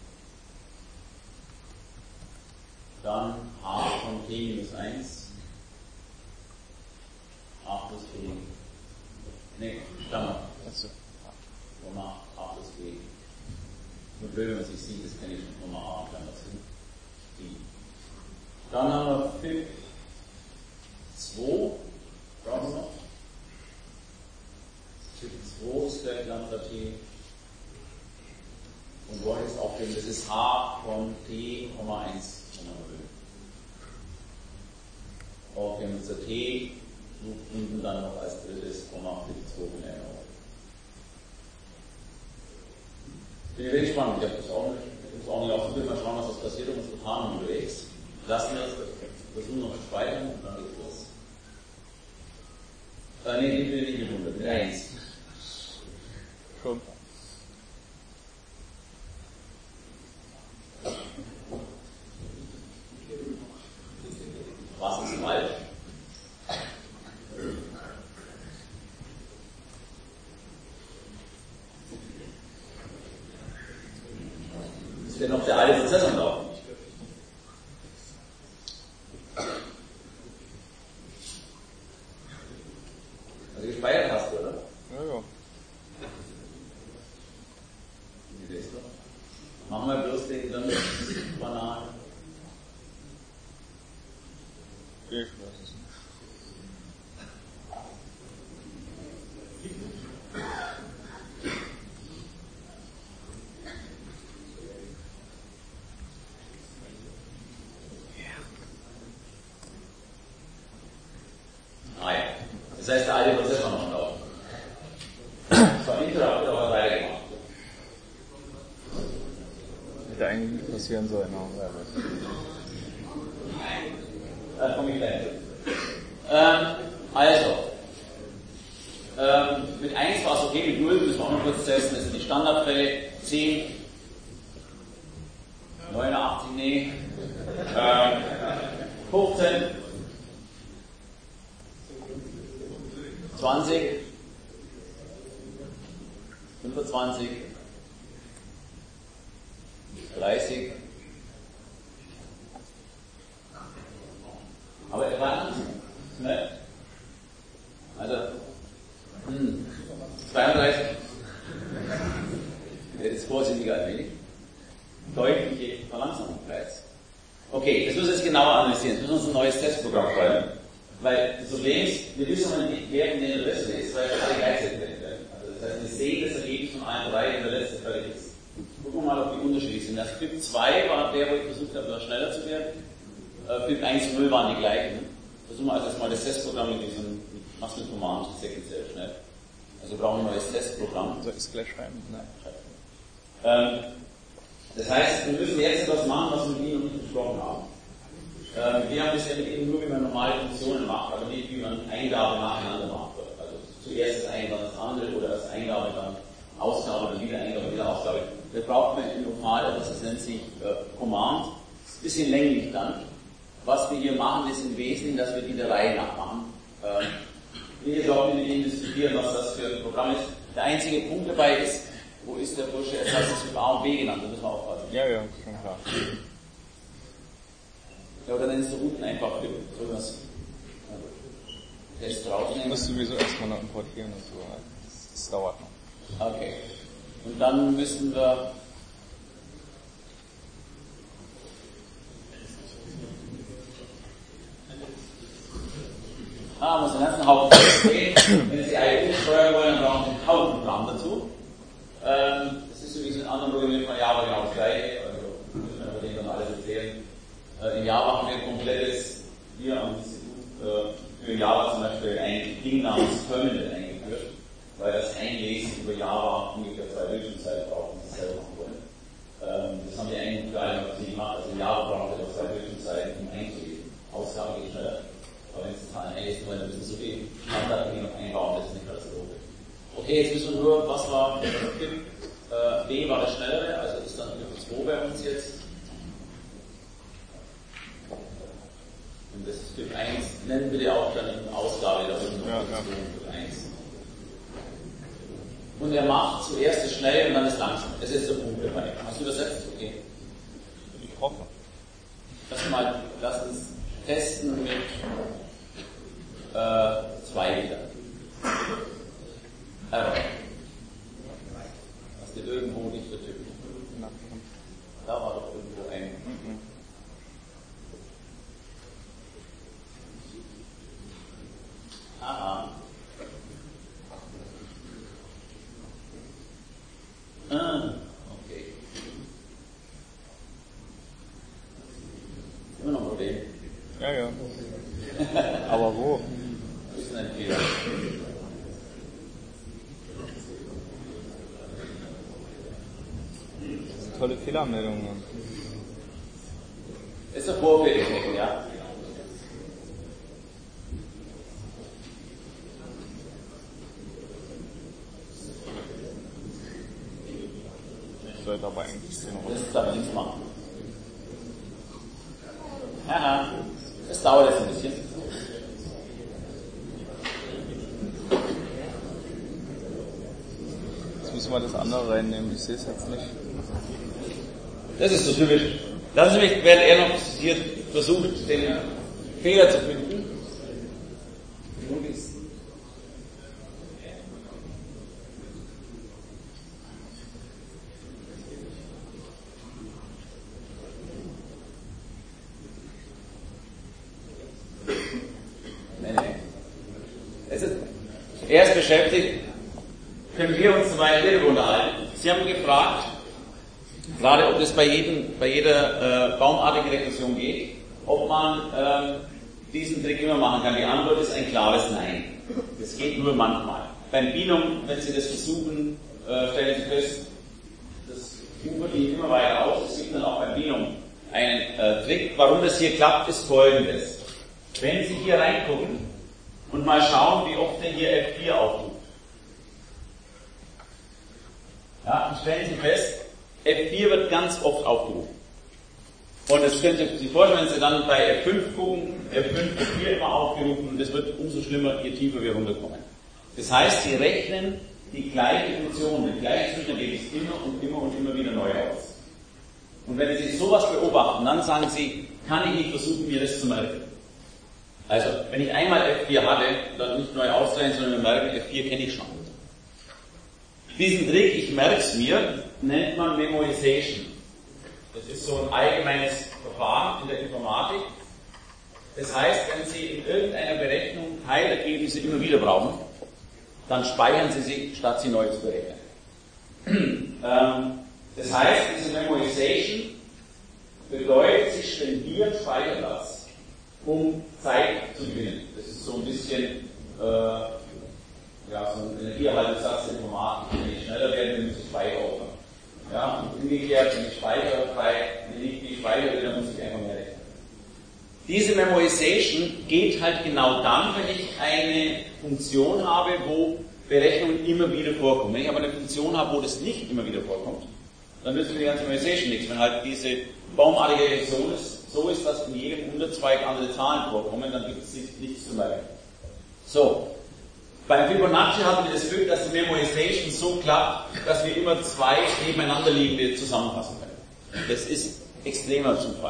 dann a von t minus eins, a plus b. Ne, Klammer. Komma a plus b. Nur blöd, wenn man sich sieht, das kenne ich schon, Komma a, Klammer zu. Die. Dann haben wir Pip zwei, brauchen wir noch. Pip zwei ist gleich Lambda t. Und wollen jetzt aufnehmen, das ist h von t, eins. Okay, unser t und dann noch als drittes Komma für die zwei von n auf. Bin ich wirklich spannend, ich habe das auch nicht, ich habe auch nicht ausprobiert, mal schauen, was das passiert, um uns getan unterwegs. Lassen wir das, versuchen noch zu speichern und dann geht's los. Äh, nee, die will ich nicht mit hundert, mit eins. Schon. Was ist falsch? Ist denn noch der alte Prozess am Laufen? Also gespeichert hast du, oder? Ja, ja. Wie willst du? Machen wir bloß den dann Bananen. Ich weiß es nicht. Ah ja. Das heißt, der alte Prozess war noch am Laufen. Das war interaktiv, aber weitergemacht. Hätte eigentlich nicht passieren sollen, aber ja, Da komme ich gleich. Ähm, also, ähm, mit eins war es okay, mit null müssen wir auch noch kurz testen, das sind die Standardfälle, zehn, neunundachtzig, nee, ähm, fünfzehn, zwanzig, fünfundzwanzig, dreißig, aber er war anders, ne? Also, hm, zweiunddreißig, das ist vorsichtiger ein wenig, deutliche Verlangsamung bereits. Okay, das müssen wir jetzt genauer analysieren, das müssen wir uns ein neues Testprogramm schreiben, weil das Problem ist, wir wissen noch nicht, wer in der letzte ist, weil alle gleichzeitig werden. Also das heißt, wir sehen das Ergebnis von allen drei in der letzte völlig ist. Gucken wir mal, ob die unterschiedlich sind. Das Typ zwei war der, wo ich versucht habe, noch schneller zu werden. Äh, Typ eins und null waren die gleichen. Versuchen wir also erstmal das Testprogramm mit diesem, mach's mit Command, das ist sehr schnell. Also wir brauchen ein neues Testprogramm. Soll ich es gleich schreiben? Nein, schreiben. Ähm, das heißt, wir müssen jetzt etwas machen, was wir mit Ihnen noch nicht besprochen haben. Ähm, wir haben bisher mit Ihnen nur, wie man normale Funktionen macht, aber nicht, wie man Eingabe nacheinander macht. Also zuerst das eine, dann das andere, oder das Eingabe, dann Ausgabe, dann wieder Eingabe, wieder Ausgabe. Da braucht man in Lokal etwas, das nennt sich äh, Command. Das ist ein bisschen länglich dann. Was wir hier machen, ist im Wesentlichen, dass wir die der Reihe nach machen. Ähm, ich will jetzt auch mit Ihnen diskutieren, was das für ein Programm ist. Der einzige Punkt dabei ist, wo ist der Bursche? Jetzt heißt es mit A und B genannt, da müssen wir aufpassen. Ja, ja, schon klar. Ja, oder nennst du unten einfach irgendwas. Test rausnehmen. Ich muss sowieso erstmal noch importieren und so. Das, das dauert noch. Okay. Und dann müssen wir. Ah, muss den ganzen Hauptprogramm gehen. Wenn Sie I O steuern wollen, dann brauchen Sie ein Hauptprogramm dazu. Ähm, das ist übrigens in anderen Programmen von Java genau das gleiche. Also müssen wir denen dann alles erzählen. Äh, in Java haben wir ein komplettes, hier am Institut, äh, für Java zum Beispiel ein Ding namens Terminal eingeführt, weil das Einlesen über Java ungefähr zwei Bildschirmzeiten braucht, wenn Sie es selber machen wollen. Ähm, das haben wir eigentlich für alle noch nicht gemacht. Also in Java braucht wir zwei Bildschirmzeiten, um einzulesen. Ausgabe geht schneller. Aber wenn Sie Zahlen einlesen wollen, dann müssen Sie so viel Standard noch einbauen, das ist nicht mehr so logisch. Okay, jetzt wissen wir nur, was war der Typ. Äh, B war der schnellere, also ist dann Typ zwei bei uns jetzt. Und das ist Typ eins. Nennen wir die auch dann in Ausgabe da unten. Ja, ja. Typ eins. Und er macht zuerst das schnell und dann das langsam. Das ist der Punkt dabei. Hast du das jetzt? Okay. Ich hoffe. Lass mal, lass uns testen mit äh, zwei wieder. Error. Hast du irgendwo nicht vertippt? Da war doch irgendwo ein. Mhm. Aha. Ah, okay. Immer noch ein Problem. Ja, ja. Aber wo? Das ist ein Fehler. Tolle Fehlermeldungen. Ist eine Vorfehlermeldung, ja. Ich sollte aber eigentlich Das ist aber nichts machen. Aha, das dauert jetzt ein bisschen. Jetzt müssen wir das andere reinnehmen, ich sehe es jetzt nicht. Das ist so typisch. Lassen Sie mich, während er noch hier versucht, den Fehler zu finden. Nee, nee. Es ist, er ist beschäftigt. Können wir uns zum Beispiel hierüber unterhalten? Sie haben gefragt, gerade ob das bei, jedem, bei jeder äh, baumartigen Regression geht, ob man ähm, diesen Trick immer machen kann. Die Antwort ist ein klares Nein. Das geht nur manchmal. Beim Binom, wenn Sie das versuchen, äh, stellen Sie fest, das ufert Ihnen immer weiter aus. Es gibt dann auch beim Binom einen äh, Trick. Warum das hier klappt, ist folgendes. Wenn Sie hier reingucken, und mal schauen, wie oft denn hier F vier auftut. Ja, und stellen Sie fest, F vier wird ganz oft aufgerufen. Und das könnt ihr sich vorstellen, wenn Sie dann bei F fünf gucken, F fünf, F vier immer aufgerufen und das wird umso schlimmer, je tiefer wir runterkommen. Das heißt, Sie rechnen die gleiche Funktion, den gleichen Zustand geht es immer und immer und immer wieder neu aus. Und wenn Sie sowas beobachten, dann sagen Sie, kann ich nicht versuchen, mir das zu merken. Also, wenn ich einmal F vier hatte, dann nicht neu ausrechnen, sondern wir merken, F vier kenne ich schon. Diesen Trick, ich merke es mir, nennt man Memoization. Das ist so ein allgemeines Verfahren in der Informatik. Das heißt, wenn Sie in irgendeiner Berechnung Teilergebnisse immer wieder brauchen, dann speichern Sie sie, statt sie neu zu berechnen. ähm, das heißt, diese Memoization bedeutet, Sie spendieren Speicherplatz, um Zeit zu gewinnen. Das ist so ein bisschen äh, ja, so ein Energieerhaltungssatz der Informatik. Wenn ich schneller werde, dann muss ich Speicher opfern. Ja, und umgekehrt, wenn ich Speicher frei, wenn ich nicht speichere, dann muss ich einfach mehr rechnen. Diese Memoization geht halt genau dann, wenn ich eine Funktion habe, wo Berechnungen immer wieder vorkommen. Wenn ich aber eine Funktion habe, wo das nicht immer wieder vorkommt, dann nützt mir die ganze Memoization nichts. Wenn halt diese baumartige Reaktion ist, so ist, dass in jedem Unterzweig andere Zahlen vorkommen, dann gibt es nichts zu merken. So. Beim Fibonacci hatten wir das Glück, dass die Memoization so klappt, dass wir immer zwei nebeneinander liegende zusammenfassen können. Das ist extremer Zufall.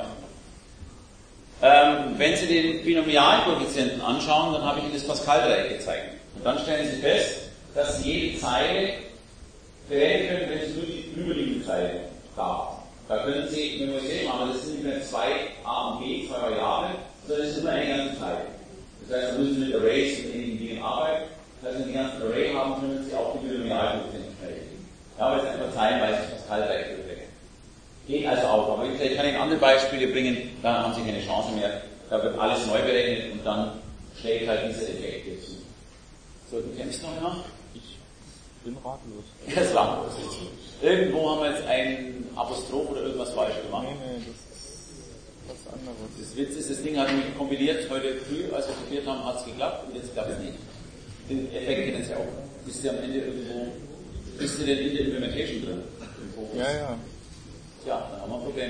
Ähm, wenn Sie den binomialen Koeffizienten anschauen, dann habe ich Ihnen das Pascal-Dreieck gezeigt. Und dann stellen Sie fest, dass Sie jede Zeile berechnen können, wenn es nur die überliegende Zeile gab. Da können Sie Memoization machen, aber das sind nicht mehr zwei A und B, zwei Variablen, sondern es ist immer eine ganze Zeile. Das heißt, da müssen Sie mit Arrays und ähnlichen Dingen arbeiten. Das heißt, wenn Sie die ganzen Array haben, können Sie auch die Binomialkoeffizienten berechnen. Ja, aber es ist einfach zeilenweise Pascal-Dreieck berechnen. Geht also auch, aber ich kann Ihnen andere Beispiele bringen, dann haben Sie keine Chance mehr. Da wird alles neu berechnet und dann schlägt halt dieser Effekt hier zu. So, du kennst noch einer? Ich bin ratlos. Das war ratlos. Irgendwo haben wir jetzt ein Apostroph oder irgendwas falsch gemacht. Nee, nee, das ist was anderes. Das Witz ist, das Ding hat mich kompiliert heute früh, als wir kopiert haben, hat es geklappt und jetzt klappt es nicht. Den Effekt kennen Sie auch. Ist der am Ende irgendwo, ist der denn in der Implementation drin? Ja, ja. Ja, dann haben wir ein Problem.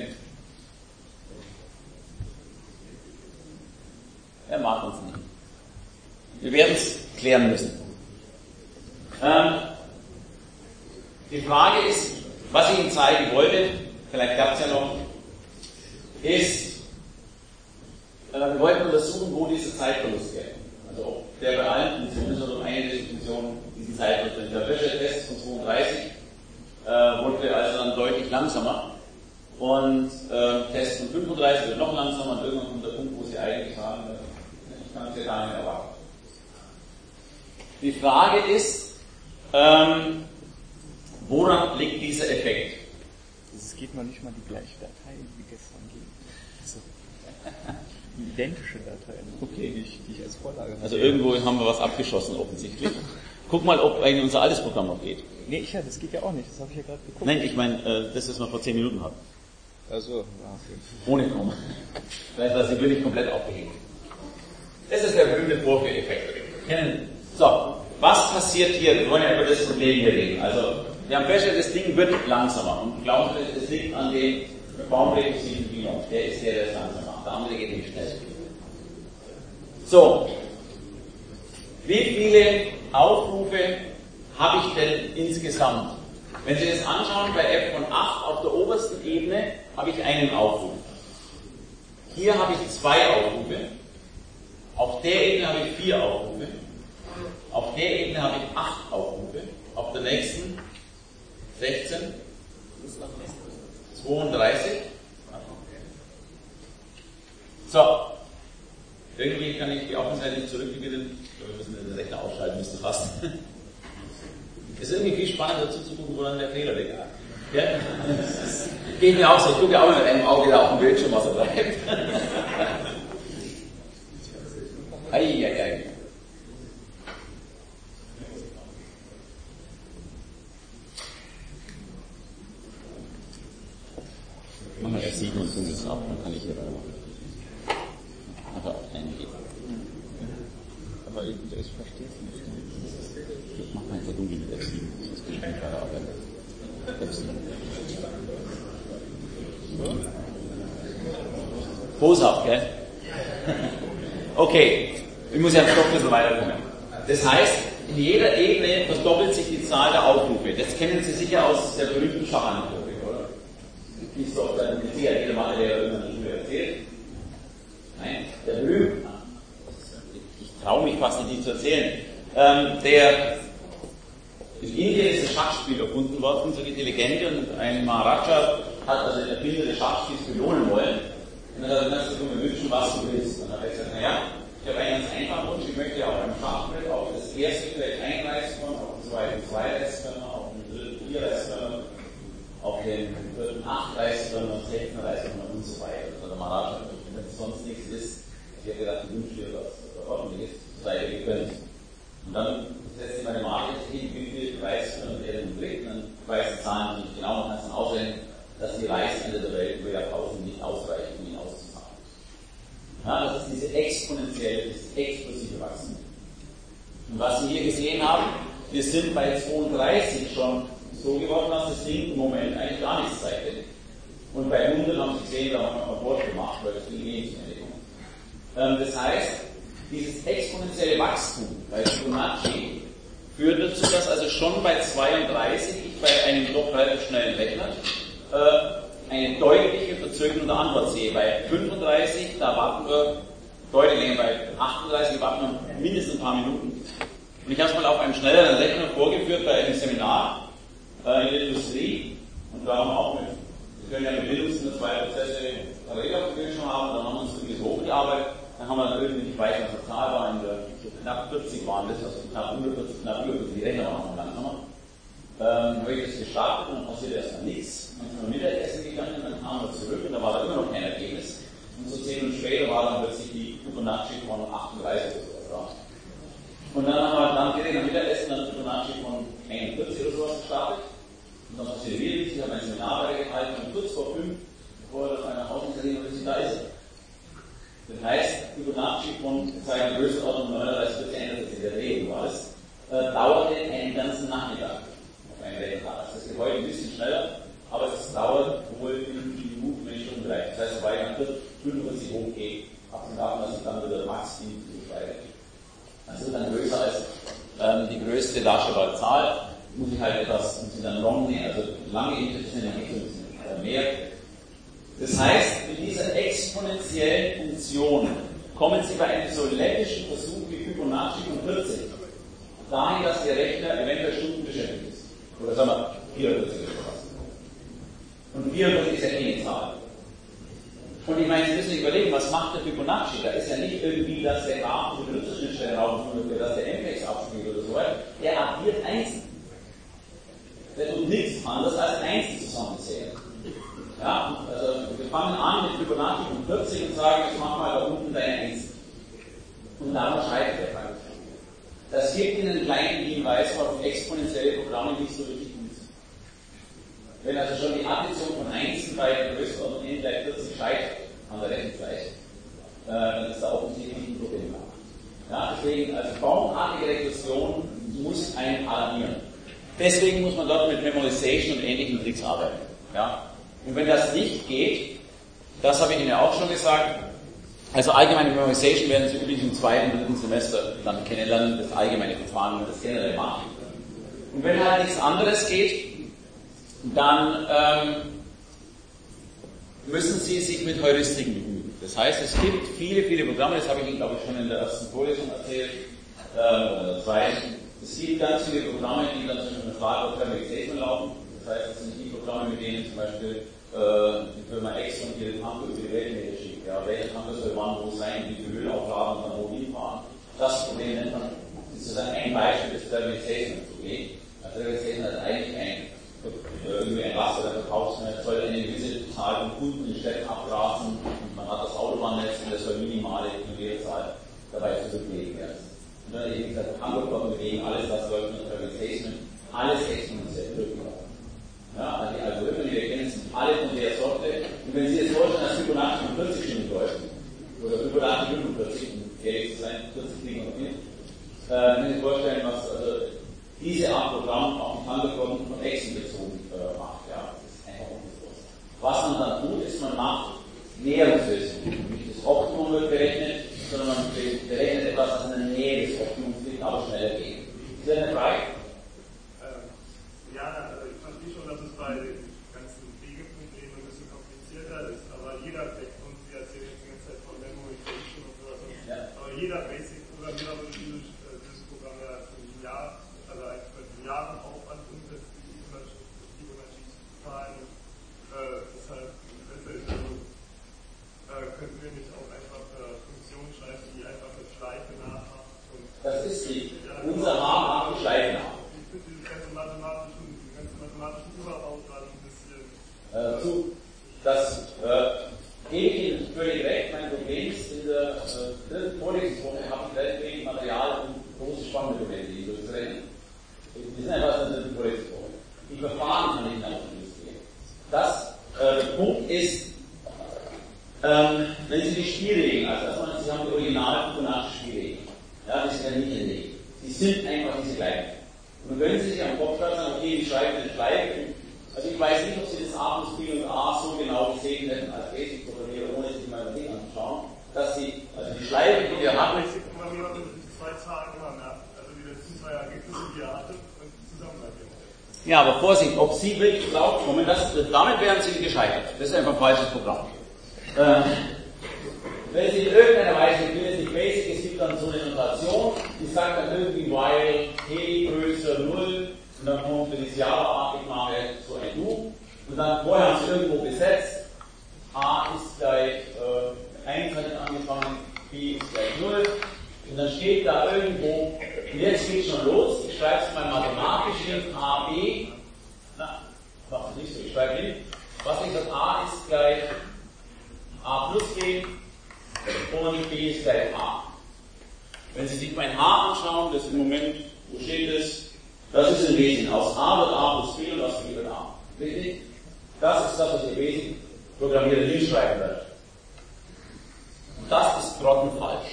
Er mag uns nicht. Wir werden es klären müssen. Ähm, die Frage ist, was ich Ihnen zeigen wollte, vielleicht klappt es ja noch, ist, äh, wir wollten untersuchen, wo dieser Zeitverlust wäre. Also ob der bei allen Funktionen ist oder ob eine dieser Funktionen diesen Zeitverlust hat. Der Fischer-Test von zweiunddreißig äh, wurde also dann deutlich langsamer. Und äh, Test von fünfunddreißig wird noch langsamer und irgendwann kommt der Punkt, wo Sie eigentlich sagen, ich kann es ja gar nicht mehr erwarten. Die Frage ist, ähm, woran liegt dieser Effekt? Es geht noch nicht mal die gleiche Datei, wie gestern ging. Also, identische Dateien, okay, die, ich, die ich als Vorlage habe. Also irgendwo haben wir was abgeschossen offensichtlich. Guck mal, ob eigentlich unser altes Programm noch geht. Nee, ich ja, das geht ja auch nicht, das habe ich ja gerade geguckt. Nein, ich meine, äh, das, was wir vor zehn Minuten hatten. Also, ja, okay. Ohne Komma. Vielleicht war sie wirklich komplett aufgehängt. Das ist der berühmte Vorführeffekt. So, was passiert hier? Wir wollen ja über das Problem hier reden. Also, wir haben festgestellt, das Ding wird langsamer. Und glauben Sie, das liegt an dem baumrekursiven Binom. Der ist der, der es langsam macht. Der andere geht nicht schnell. So, wie viele Aufrufe habe ich denn insgesamt? Wenn Sie das anschauen, bei f von acht auf der obersten Ebene habe ich einen Aufruf. Hier habe ich zwei Aufrufe. Auf der Ebene habe ich vier Aufrufe. Auf der Ebene habe ich acht Aufrufe. Auf der nächsten sechzehn, zweiunddreißig. So. Irgendwie kann ich die Aufmerksamkeit nicht zurückgewinnen. Wir müssen den Rechner ausschalten, müsste fast. Es ist irgendwie viel spannender zuzugucken, wo dann der Fehler liegt. Ja? Geht mir auch so, ich gucke auch mit einem Auge da auf dem Bildschirm, was er treibt. Eieiei. Machen wir F sieben und fünf ab, dann kann ich hier weitermachen. Einfach auf einen gehen. Aber ich verstehe es nicht. Ich mache mal verdunkeln mit F sieben. Das ist geschenkt bei der Arbeit. F sieben. Boshaft, gell? Okay, ich muss ja noch ein bisschen weiterkommen. Das heißt, in jeder Ebene verdoppelt sich die Zahl der Aufrufe. Das kennen Sie sicher aus der berühmten Schachanekdote, oder? Nicht so oft ein Sicher, jeder Mann, der irgendwann die Schule erzählt. Nein, der berühmte. Ich traue mich fast nicht, die zu erzählen. Ähm, der in Indien ist das Schachspiel erfunden worden, so geht die Legende, und ein Maharaja hat also den Erfinder des Schachspiels belohnen wollen. Und dann hat er gesagt, du mir wünschen, was du willst. Und dann hat er gesagt, naja, ich habe einen ganz einfachen Wunsch, ich möchte auf einem Schachbrett auf das erste Feld ein Reiskörner, auf dem zweiten zwei Reiskörner, auf dem dritten vier Reiskörner, auf dem vierten acht Reiskörner, auf dem sechsten Reiskörner und so weiter. Also der Maharaja, wenn es sonst nichts ist, ich habe gedacht, die Wunsch hier was ordentlich ist, sei dir gegönnt. Und dann setzt sich meine Matrix hin, wie viel Reiskörner er denn kriegt, und dann weiß die Zahlen nicht genau, man kann es dann ausrechnen, dass die Reichsende der Welt über Jahrtausende nicht ausreichen, um ihn auszuzahlen. Ja, das ist diese exponentielle, dieses explosive Wachstum. Und was wir hier gesehen haben, wir sind bei zweiunddreißig schon so geworden, dass das Ding im Moment eigentlich gar nichts zeigte. Und bei hundert haben Sie gesehen, da haben wir einen Abort gemacht, weil das viel wenig zum Ende kommt. Das heißt, dieses exponentielle Wachstum bei Fibonacci führt dazu, dass also schon bei zweiunddreißig ich bei einem doch relativ schnellen Rechner äh, eine deutliche Verzögerung der Antwort sehe. Bei fünfunddreißig, da warten wir deutlich länger, bei achtunddreißig warten wir mindestens ein paar Minuten. Und ich habe es mal auf einem schnelleren Rechner vorgeführt bei einem Seminar äh, in der Industrie, und da haben wir auch mit, wir können ja mit Bildungssinne zwei Prozesse parallel auf dem Bildschirm haben, und dann haben wir uns irgendwie so hochgearbeitet. Dann haben wir dann irgendwie, ich weiß nicht, was die Zahl war, in der, so knapp vierzig waren das, also knapp über vierzig, knapp über vierzig, die Rechner waren noch langsamer. Ähm, habe ich das gestartet, und dann passierte erstmal nichts. Dann sind wir Mittagessen gegangen, dann kamen wir zurück, und da war da immer noch kein Ergebnis. Und so zehn Minuten später war dann plötzlich die Fibonacci von achtunddreißig oder sowas da. Und dann haben wir dann direkt am Mittagessen dann Fibonacci von einundvierzig oder sowas gestartet. Und dann passierte wieder nichts, ich habe mein Seminar weitergehalten, und kurz vor fünf, bevor er nach Hause gesehen hat, da ist er. Das heißt, Fibonacci von seiner Größenordnung neununddreißig Prozent, das in der Drehung war, das äh, dauerte einen ganzen Nachmittag auf einen Renntag. Das geht heute ein bisschen schneller, aber es dauert wohl fünf Minuten, wenn ich schon vielleicht. Das heißt, weil ich nach fünfundvierzig hochgehe, abgesehen davon, dass ich dann wieder Max in die steige. Das wird dann größer als ähm, die größte darstellbare Zahl. Muss ich halt etwas, muss ich dann long nehmen, also lange Interpretation, dann geht es ein bisschen mehr. Das heißt, mit dieser exponentiellen Funktion kommen Sie bei einem so läppischen Versuch wie Fibonacci von vierzig dahin, dass der Rechner eventuell Stunden beschäftigt ist. Oder sagen wir vierundvierzig oder was. Und vierundvierzig ist ja eh eine Zahl. Und ich meine, Sie müssen sich überlegen, was macht der Fibonacci? Da ist ja nicht irgendwie, dass der Graph die Benutzerschnittstelle rauf und runter, dass der M P X abspielt oder so weiter. Der addiert Einsen. Der tut nichts anderes als Einsen zusammenzählen. Ja, also wir fangen an mit Fibonacci von vierzig und sagen, jetzt mach mal da unten deine Einsen. Und daran scheitert der Fall. Das gibt Ihnen einen kleinen Hinweis auf exponentielle Programme nicht so richtig gut sind. Wenn also schon die Addition von Einsen bei der Größenordnung n gleich vierzig scheitert an der Rechenfläche, äh, dann ist da offensichtlich ein Problem. Ja, deswegen, also baumartige Regression muss einen alarmieren. Deswegen muss man dort mit Memorization und ähnlichen Tricks arbeiten. Ja. Und wenn das nicht geht, das habe ich Ihnen ja auch schon gesagt, also allgemeine Memorization werden Sie übrigens im zweiten und dritten Semester dann kennenlernen, das allgemeine Verfahren, das generell machen. Und wenn halt nichts anderes geht, dann ähm, müssen Sie sich mit Heuristiken üben. Das heißt, es gibt viele, viele Programme, das habe ich Ihnen, glaube ich, schon in der ersten Vorlesung erzählt, äh, oder der zweiten. Es gibt ganz viele Programme, die dann zwischen einer Frage auf Permutation laufen. Das heißt, das sind die Programme, mit denen zum Beispiel äh, die Firma X und ihre Tanker über die Weltmeere schickt. Ja, welche Tanker soll wann wo sein, wie viel Öl aufladen und dann wo hinfahren. Das Problem nennt man, das ist ein Beispiel des Permutation-Problems. Also Permutation hat eigentlich ein, irgendwie ein Raster der Verkaufsmarkt, soll eine gewisse Zahl von Kunden in Städten abgrasen und man hat das Autobahnnetz und das soll minimale Kilometerzahl dabei zurücklegen werden. Und dann eben gesagt, Hamburg bewegen, alles das läuft mit Permutation, alles exponentiell drücken. Ja, also die Algorithmen, die wir kennen, sind alle von der Sorte. Und wenn Sie jetzt vorstellen, dass Fibonacci von vierzig Stunden läuft, oder Fibonacci fünfundvierzig, um ehrlich zu sein, vierzig kriegen wir noch nicht, äh, wenn Sie sich vorstellen, was also, diese Art Programm auf die Tangefronten von Echsen bezogen äh, macht. Ja, das ist einfach unbewusst. Was man dann tut, ist, man macht Näherungslösungen. Nicht das Optimum wird berechnet, sondern man berechnet etwas, das in der Nähe des Optimums liegt, aber schneller geht. Ist das eine Frage? Ähm, ja, also ich verstehe schon, dass es bei den ganzen Wegeproblemen ein bisschen komplizierter ist, aber jeder, und Sie erzählen jetzt die ganze Zeit von Memorization und sowas, ja. Aber jeder Basic-Programmierer würde dieses, äh, dieses Programm ja für ein Jahr, also eigentlich für ein Jahr Aufwand umsetzen, die Fibonacci zu zahlen. Äh, deshalb, besser ist also, äh, könnten wir nicht auch einfach äh, Funktionen schreiben, die einfach eine Schleife nachmachen. Das ist die. Unser H macht die Schleife nach. Ich finde diesen ganzen mathematischen, diesen ganzen mathematischen Überbau gerade ein bisschen. Äh, zu, das äh, gebe ich Ihnen völlig recht. Mein Problem ist, in der äh, dritten Vorlesungswoche habe ich relativ wenig Material, um große spannende Dokumente durchzurechnen. Wir sind einfach in der dritten Vorlesungswoche. Die Verfahren kann ich noch illustrieren. Das äh, Punkt ist, ähm, wenn Sie die Spielregeln, also erstmal, Sie haben die originalen Fibonacci Spielregeln. Ja, die sind ja nicht hinlegen. Die sind einfach diese gleichen. Und dann können Sie sich am Kopfplatz sagen, okay, ich schreibe eine Schleife. Also ich weiß nicht, ob Sie das A plus B und A so genau gesehen hätten als Basic-Programmierer, ohne sich mal das Ding anzuschauen, dass Sie, also die Schleife, die wir haben. Basic-Programmierer sind die zwei Zahlen immer merken, also die letzten zwei Ergebnisse, die ihr hattet, und zusammenrechnen. Ja, aber Vorsicht, ob Sie wirklich draufkommen, das, damit wären Sie gescheitert. Das ist einfach ein falsches Programm. Ähm, wenn Sie in irgendeiner Weise, ich will jetzt nicht Basic, es gibt dann so eine Notation, die sagt dann irgendwie, while t größer null, und dann kommt für diese Java-Abmache so ein Loop, und dann vorher haben Sie irgendwo besetzt, a ist gleich äh, eins hat angefangen, b ist gleich null, und dann steht da irgendwo, und jetzt geht schon los, ich schreibe es mal mathematisch hin, a, b, na, mach es nicht so, ich schreibe hin, was ist das, a ist gleich a plus b, und b ist gleich a. Wenn Sie sich mein H anschauen, das im Moment, wo steht das? Das ist ein Wesen. Aus A wird A plus B und aus B wird A. Richtig? Das ist das, was Ihr Wesen-Programmierer hinschreiben wird. Und das ist grottenfalsch.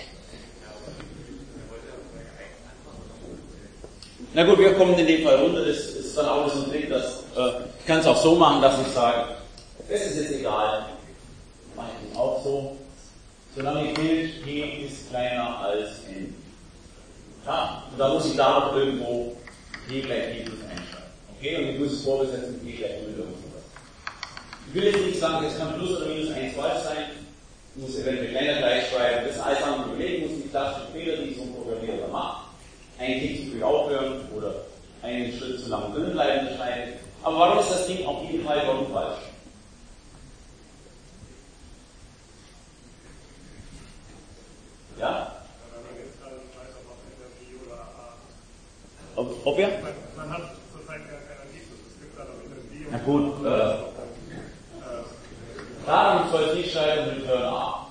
Na gut, wir kommen in dem Fall runter. Das ist dann auch so ein Trick, dass äh, ich kann es auch so machen, dass ich sage, das ist jetzt egal. Mache ich das auch so. Solange gilt, G ist kleiner als N. Ja, und da muss ich da noch irgendwo G gleich G plus einschreiben. Okay, und ich muss es vorbesetzen, G gleich null oder sowas. Ich will jetzt nicht sagen, es kann plus oder minus eins falsch sein. Ich muss eventuell kleiner gleich schreiben. Das ist alles andere überlegen, muss die klassischen Fehler, die so ein Programmierer macht. Einen Klick zu früh aufhören oder einen Schritt zu lang drin bleiben schreiben. Aber warum ist das Ding auf jeden Fall warum falsch? Ja? Ob, ob wir? Man hat zurzeit gar kein Ergebnis. Es gibt da noch in Na gut, äh, darum soll es nicht scheitern mit Return A.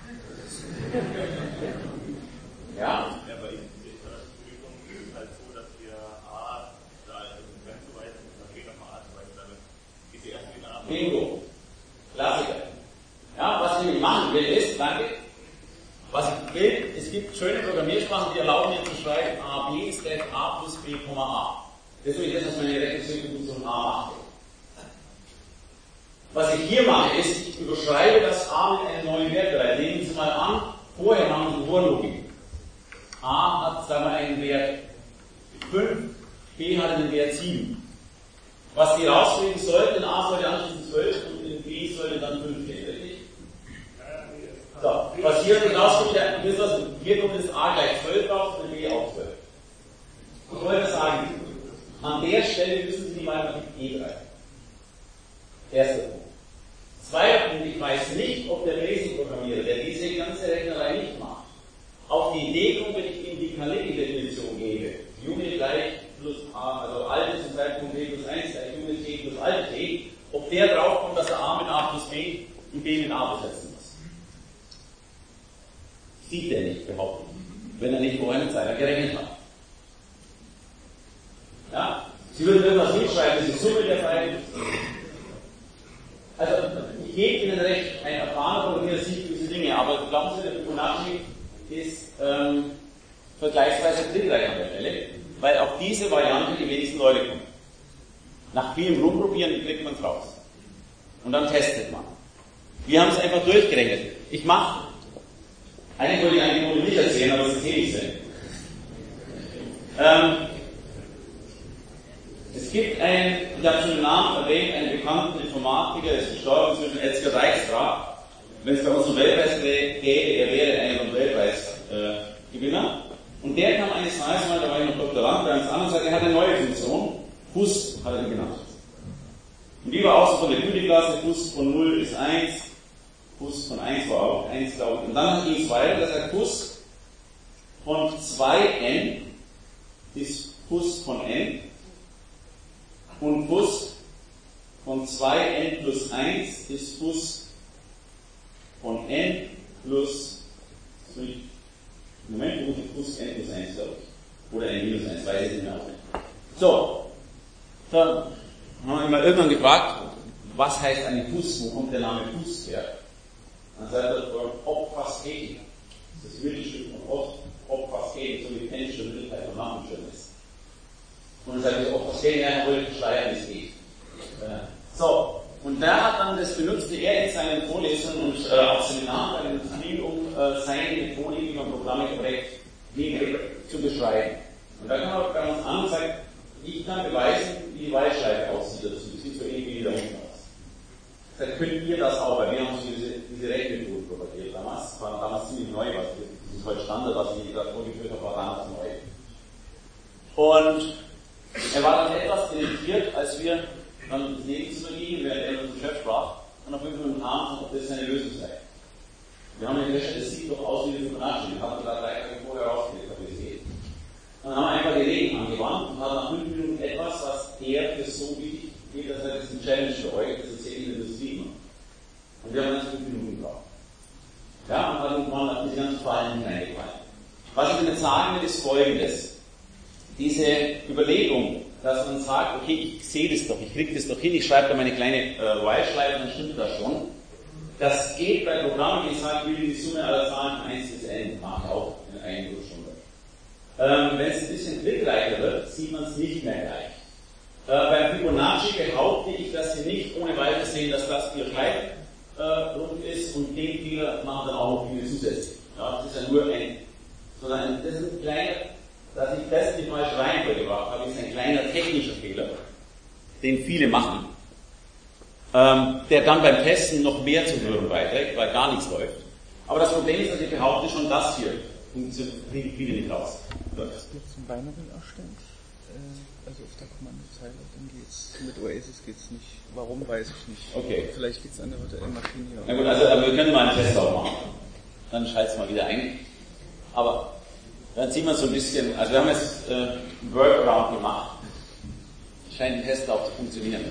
Ja? Ja, aber in der Prüfung ist es halt so, dass wir A, da ganz so weit sind, dann geht nochmal A zu weit, damit ist die erste wieder A. Bingo. Klassiker. Ja, was ich nämlich machen will ist, danke, was ich will, es gibt schöne Programmiersprachen, die erlauben mir zu schreiben, A, B ist gleich A plus B, A. Das ist nämlich das, was meine Rechnungsfunktion A macht. Was ich hier mache, ist, ich überschreibe das A mit einem neuen Wert bereit. Nehmen Sie mal an, vorher machen Sie Vorlogik. A hat, sagen wir, einen Wert fünf, B hat einen Wert sieben. Was Sie rauskriegen sollten, in A sollte anschließend zwölf und in B sollte dann fünf stehen, richtig? So, was hier rauskommt, ist was, hier kommt das A gleich zwölf raus und B auch zwölf. Ich wollte sagen, an der Stelle müssen Sie die Mathematik E greifen. Erster Punkt. Zweiter Punkt, ich weiß nicht, ob der Basic-Programmierer, der diese ganze Rechnerei nicht macht, auf die Idee kommt, wenn ich ihm die Kalicki-Definition gebe, Unit gleich plus A, also alte zum Zeitpunkt T plus eins gleich Unit T plus alte T, ob der draufkommt, dass er A mit A plus B und B mit A besetzen muss. Sieht er nicht, behauptet, wenn er nicht vorher mit seiner gerechnet hat. Ja? Sie würden irgendwas hinschreiben, diese Summe der beiden. Also, ich gebe Ihnen recht, ein erfahrener Programmierer sieht diese Dinge, aber glauben Sie, der Fibonacci ist ähm, vergleichsweise trittreich an der Stelle, weil auf diese Variante die wenigsten Leute kommen. Nach vielem Rumprobieren kriegt man es raus. Und dann testet man. Wir haben es einfach durchgerechnet. Ich mache, eigentlich wollte ich eigentlich nicht erzählen, aber es ist eh nicht so. Ähm, es gibt einen, ich habe schon den Namen erwähnt, einen bekannten Informatiker, der ist gestorben, zwischen Edsger Dijkstra. Wenn es bei uns Nobelpreis gäbe, er wäre ein Nobelpreisgewinner. Äh, Und der kam eines Tages mal, da war ich noch Doktorand, bei uns an und sagte, er hat eine neue Funktion. Fuß hat er genannt. Und die war auch so von der Güteklasse, Fuß von null ist eins, Fuß von eins war auch eins, glaube ich. Und dann ging es weiter, dass er Fuß von zwei n ist Fuß von n und Fuß von zwei n plus eins ist Fuß von n plus, Moment, wo ist Fuß n plus eins, glaube ich. Oder n minus eins, weiß ich nicht mehr. So, dann haben wir mal irgendwann gefragt, was heißt eigentlich Fuß, wo kommt der Name Fuß her? Dann sagt er von Opfasketik. Das ist das Mittelstück von Opfasketik, so wie pennische Mittelteil von Nachmenschön ist. Und dann sagt er, Opfasketik, ja, wollte ich schreiben, wie es geht. So, und der hat dann das benutzte er in seinen Vorlesungen und äh, auch Seminaren bei der Industrie, um äh, seine Methode, wie man Programme korrekt zu beschreiben. Und da kann man bei uns an und sagt, ich kann beweisen, wie die Weitschleife aussieht dazu. Das sieht so ähnlich wie da unten aus. Dann könnt ihr das auch, weil wir haben so diese, diese Rechenmethoden propagiert damals. Das war damals ziemlich neu, was das ist heute Standard, was ich gerade vorgeführt habe, war damals neu. Und er war dann etwas irritiert, als wir dann das Nebenzimmer gingen, während er mit dem Chef sprach, und auf jeden Fall haben, ob das seine Lösung sei. Wir haben ihn festgestellt, das sieht doch aus wie eine Fibonacci. Wir hatten da drei Tage vorher rausgelegt, habe ich gesehen. Dann haben wir einfach die Regeln angewandt und haben nach fünf Minuten etwas, was er für so wichtig geht, das heißt, das ist ein Challenge für euch, das erzähle ich in der Industrie immer. Und wir haben dann fünf Minuten gebraucht. Ja, und dann waren dann diese ganzen Fallen hineingefallen. Was ich damit sagen will, ist Folgendes. Diese Überlegung, dass man sagt, okay, ich sehe das doch, ich kriege das doch hin, ich schreibe da meine kleine äh, While-Schleife, dann stimmt das schon. Das geht bei Programmen, die sagen, ich will die Summe aller Zahlen von eins bis n, mache ich auch in einer Durchstunde. Ähm, wenn es ein bisschen trickreicher wird, sieht man es nicht mehr gleich. Äh, beim Fibonacci behaupte ich, dass Sie nicht ohne weiteres sehen, dass das Ihr Schreibgrund äh, ist und den Fehler machen dann auch noch viele zusätzlich. Ja, das ist ja nur ein, sondern das ist ein kleiner, dass ich das in die falsche Reihenfolge gebracht habe, ist ein kleiner technischer Fehler, den viele machen, ähm, der dann beim Testen noch mehr zum Hören beiträgt, weil gar nichts läuft. Aber das Problem ist, dass ich behaupte schon das hier. Kriegen viele nicht raus. Das geht zum Binary erstellen. Äh, also auf der Kommandozeile, dann geht's. Mit Oasis geht's nicht. Warum, weiß ich nicht. Okay. Vielleicht liegt es an der virtuellen Maschine hier. Na gut, also aber wir können mal einen Test auch machen. Dann schalt's mal wieder ein. Aber dann sieht man so ein bisschen, also wir haben jetzt äh, einen Workaround gemacht. Scheint ein Test auch zu funktionieren.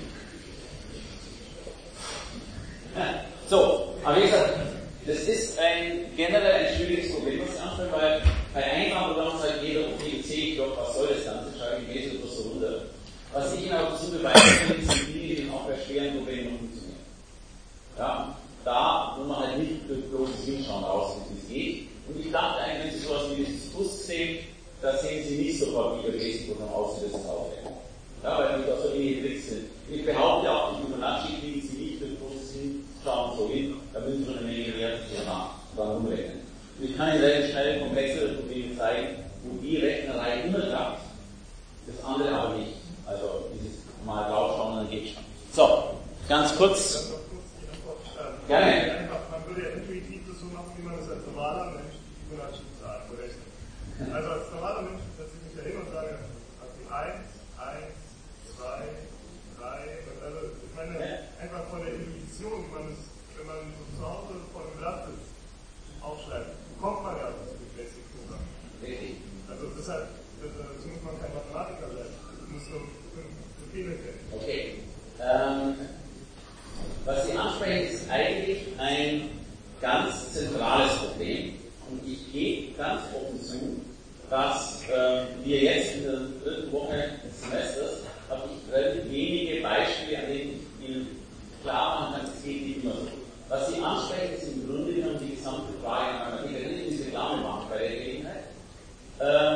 Ja, so, aber wie gesagt, das ist ein generell ein schwieriges Problem, was ich anfange, weil bei einfachen Programmen sagt jeder, okay, jetzt sehe ich doch, was soll das Ganze, schreibe ich Wesen oder so runter. Was ich Ihnen aber dazu beweisen kann, sind Dinge, die auch bei schweren Problemen noch funktionieren. Ja, da, wo man halt nicht durch bloßes Hinschauen rausfindet, wie es geht. Und ich dachte eigentlich, wenn Sie sowas wie dieses Bus sehen, da sehen Sie nicht sofort, wie Ihr Wesen-Programm aussieht, das ist aufhängt. Ja, weil die da so ähnliche Tricks sind. Ich behaupte auch, die Fibonacci kriegen Sie nicht durch großes Hinschauen so hin, da müssen Sie schon eine Menge Werte danach dann rumrechnen. Und ich kann Ihnen relativ schnell komplexere Probleme zeigen, wo die Rechnerei immer klappt, das andere aber nicht. Also dieses mal draufschauen, dann geht schon. So, ganz kurz. Gerne. Man würde ja intuitiv das so machen, wie man es als normaler Mensch die Fibonacci-Zahlen berechnet. Also als normaler Mensch setze ich mich da hin und sage, also die eins, eins, zwei, drei, also ich meine, einfach von der Intuition, wie man es, wenn man so zu Hause vor dem Blatt sitzt, aufschreibt, kommt man ja zu dem Basic-Programm. Also deshalb, das muss man kein Mathematiker sein, das muss so Fehler kennen. Okay. Ähm, was Sie ansprechen, ist eigentlich ein ganz zentrales Problem. Und ich gebe ganz offen zu, dass äh, wir jetzt in der dritten Woche des Semesters habe ich relativ wenige Beispiele, an denen ich Ihnen klar machen kann, es geht nicht immer so. Was Sie ansprechen, ist im Grunde genommen die gesamte Frage nach Mathematik. Ich will diese Klammer machen bei der Gelegenheit. Äh,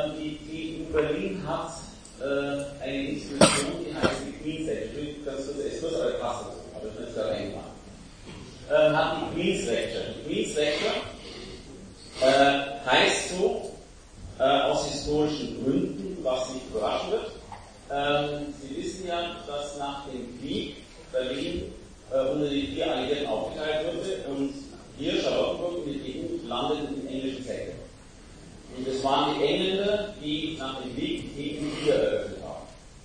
äh, hat die Queen's Lecture. Die Queen's Lecture äh, heißt so, äh, aus historischen Gründen, was nicht überraschen wird. Ähm, Sie wissen ja, dass nach dem Krieg Berlin äh, unter die vier Alliierten aufgeteilt wurde und hier Charlottenburg mit E U landeten im englischen Sektor. Und es waren die Engländer, die nach dem Krieg die E U wieder eröffnet haben.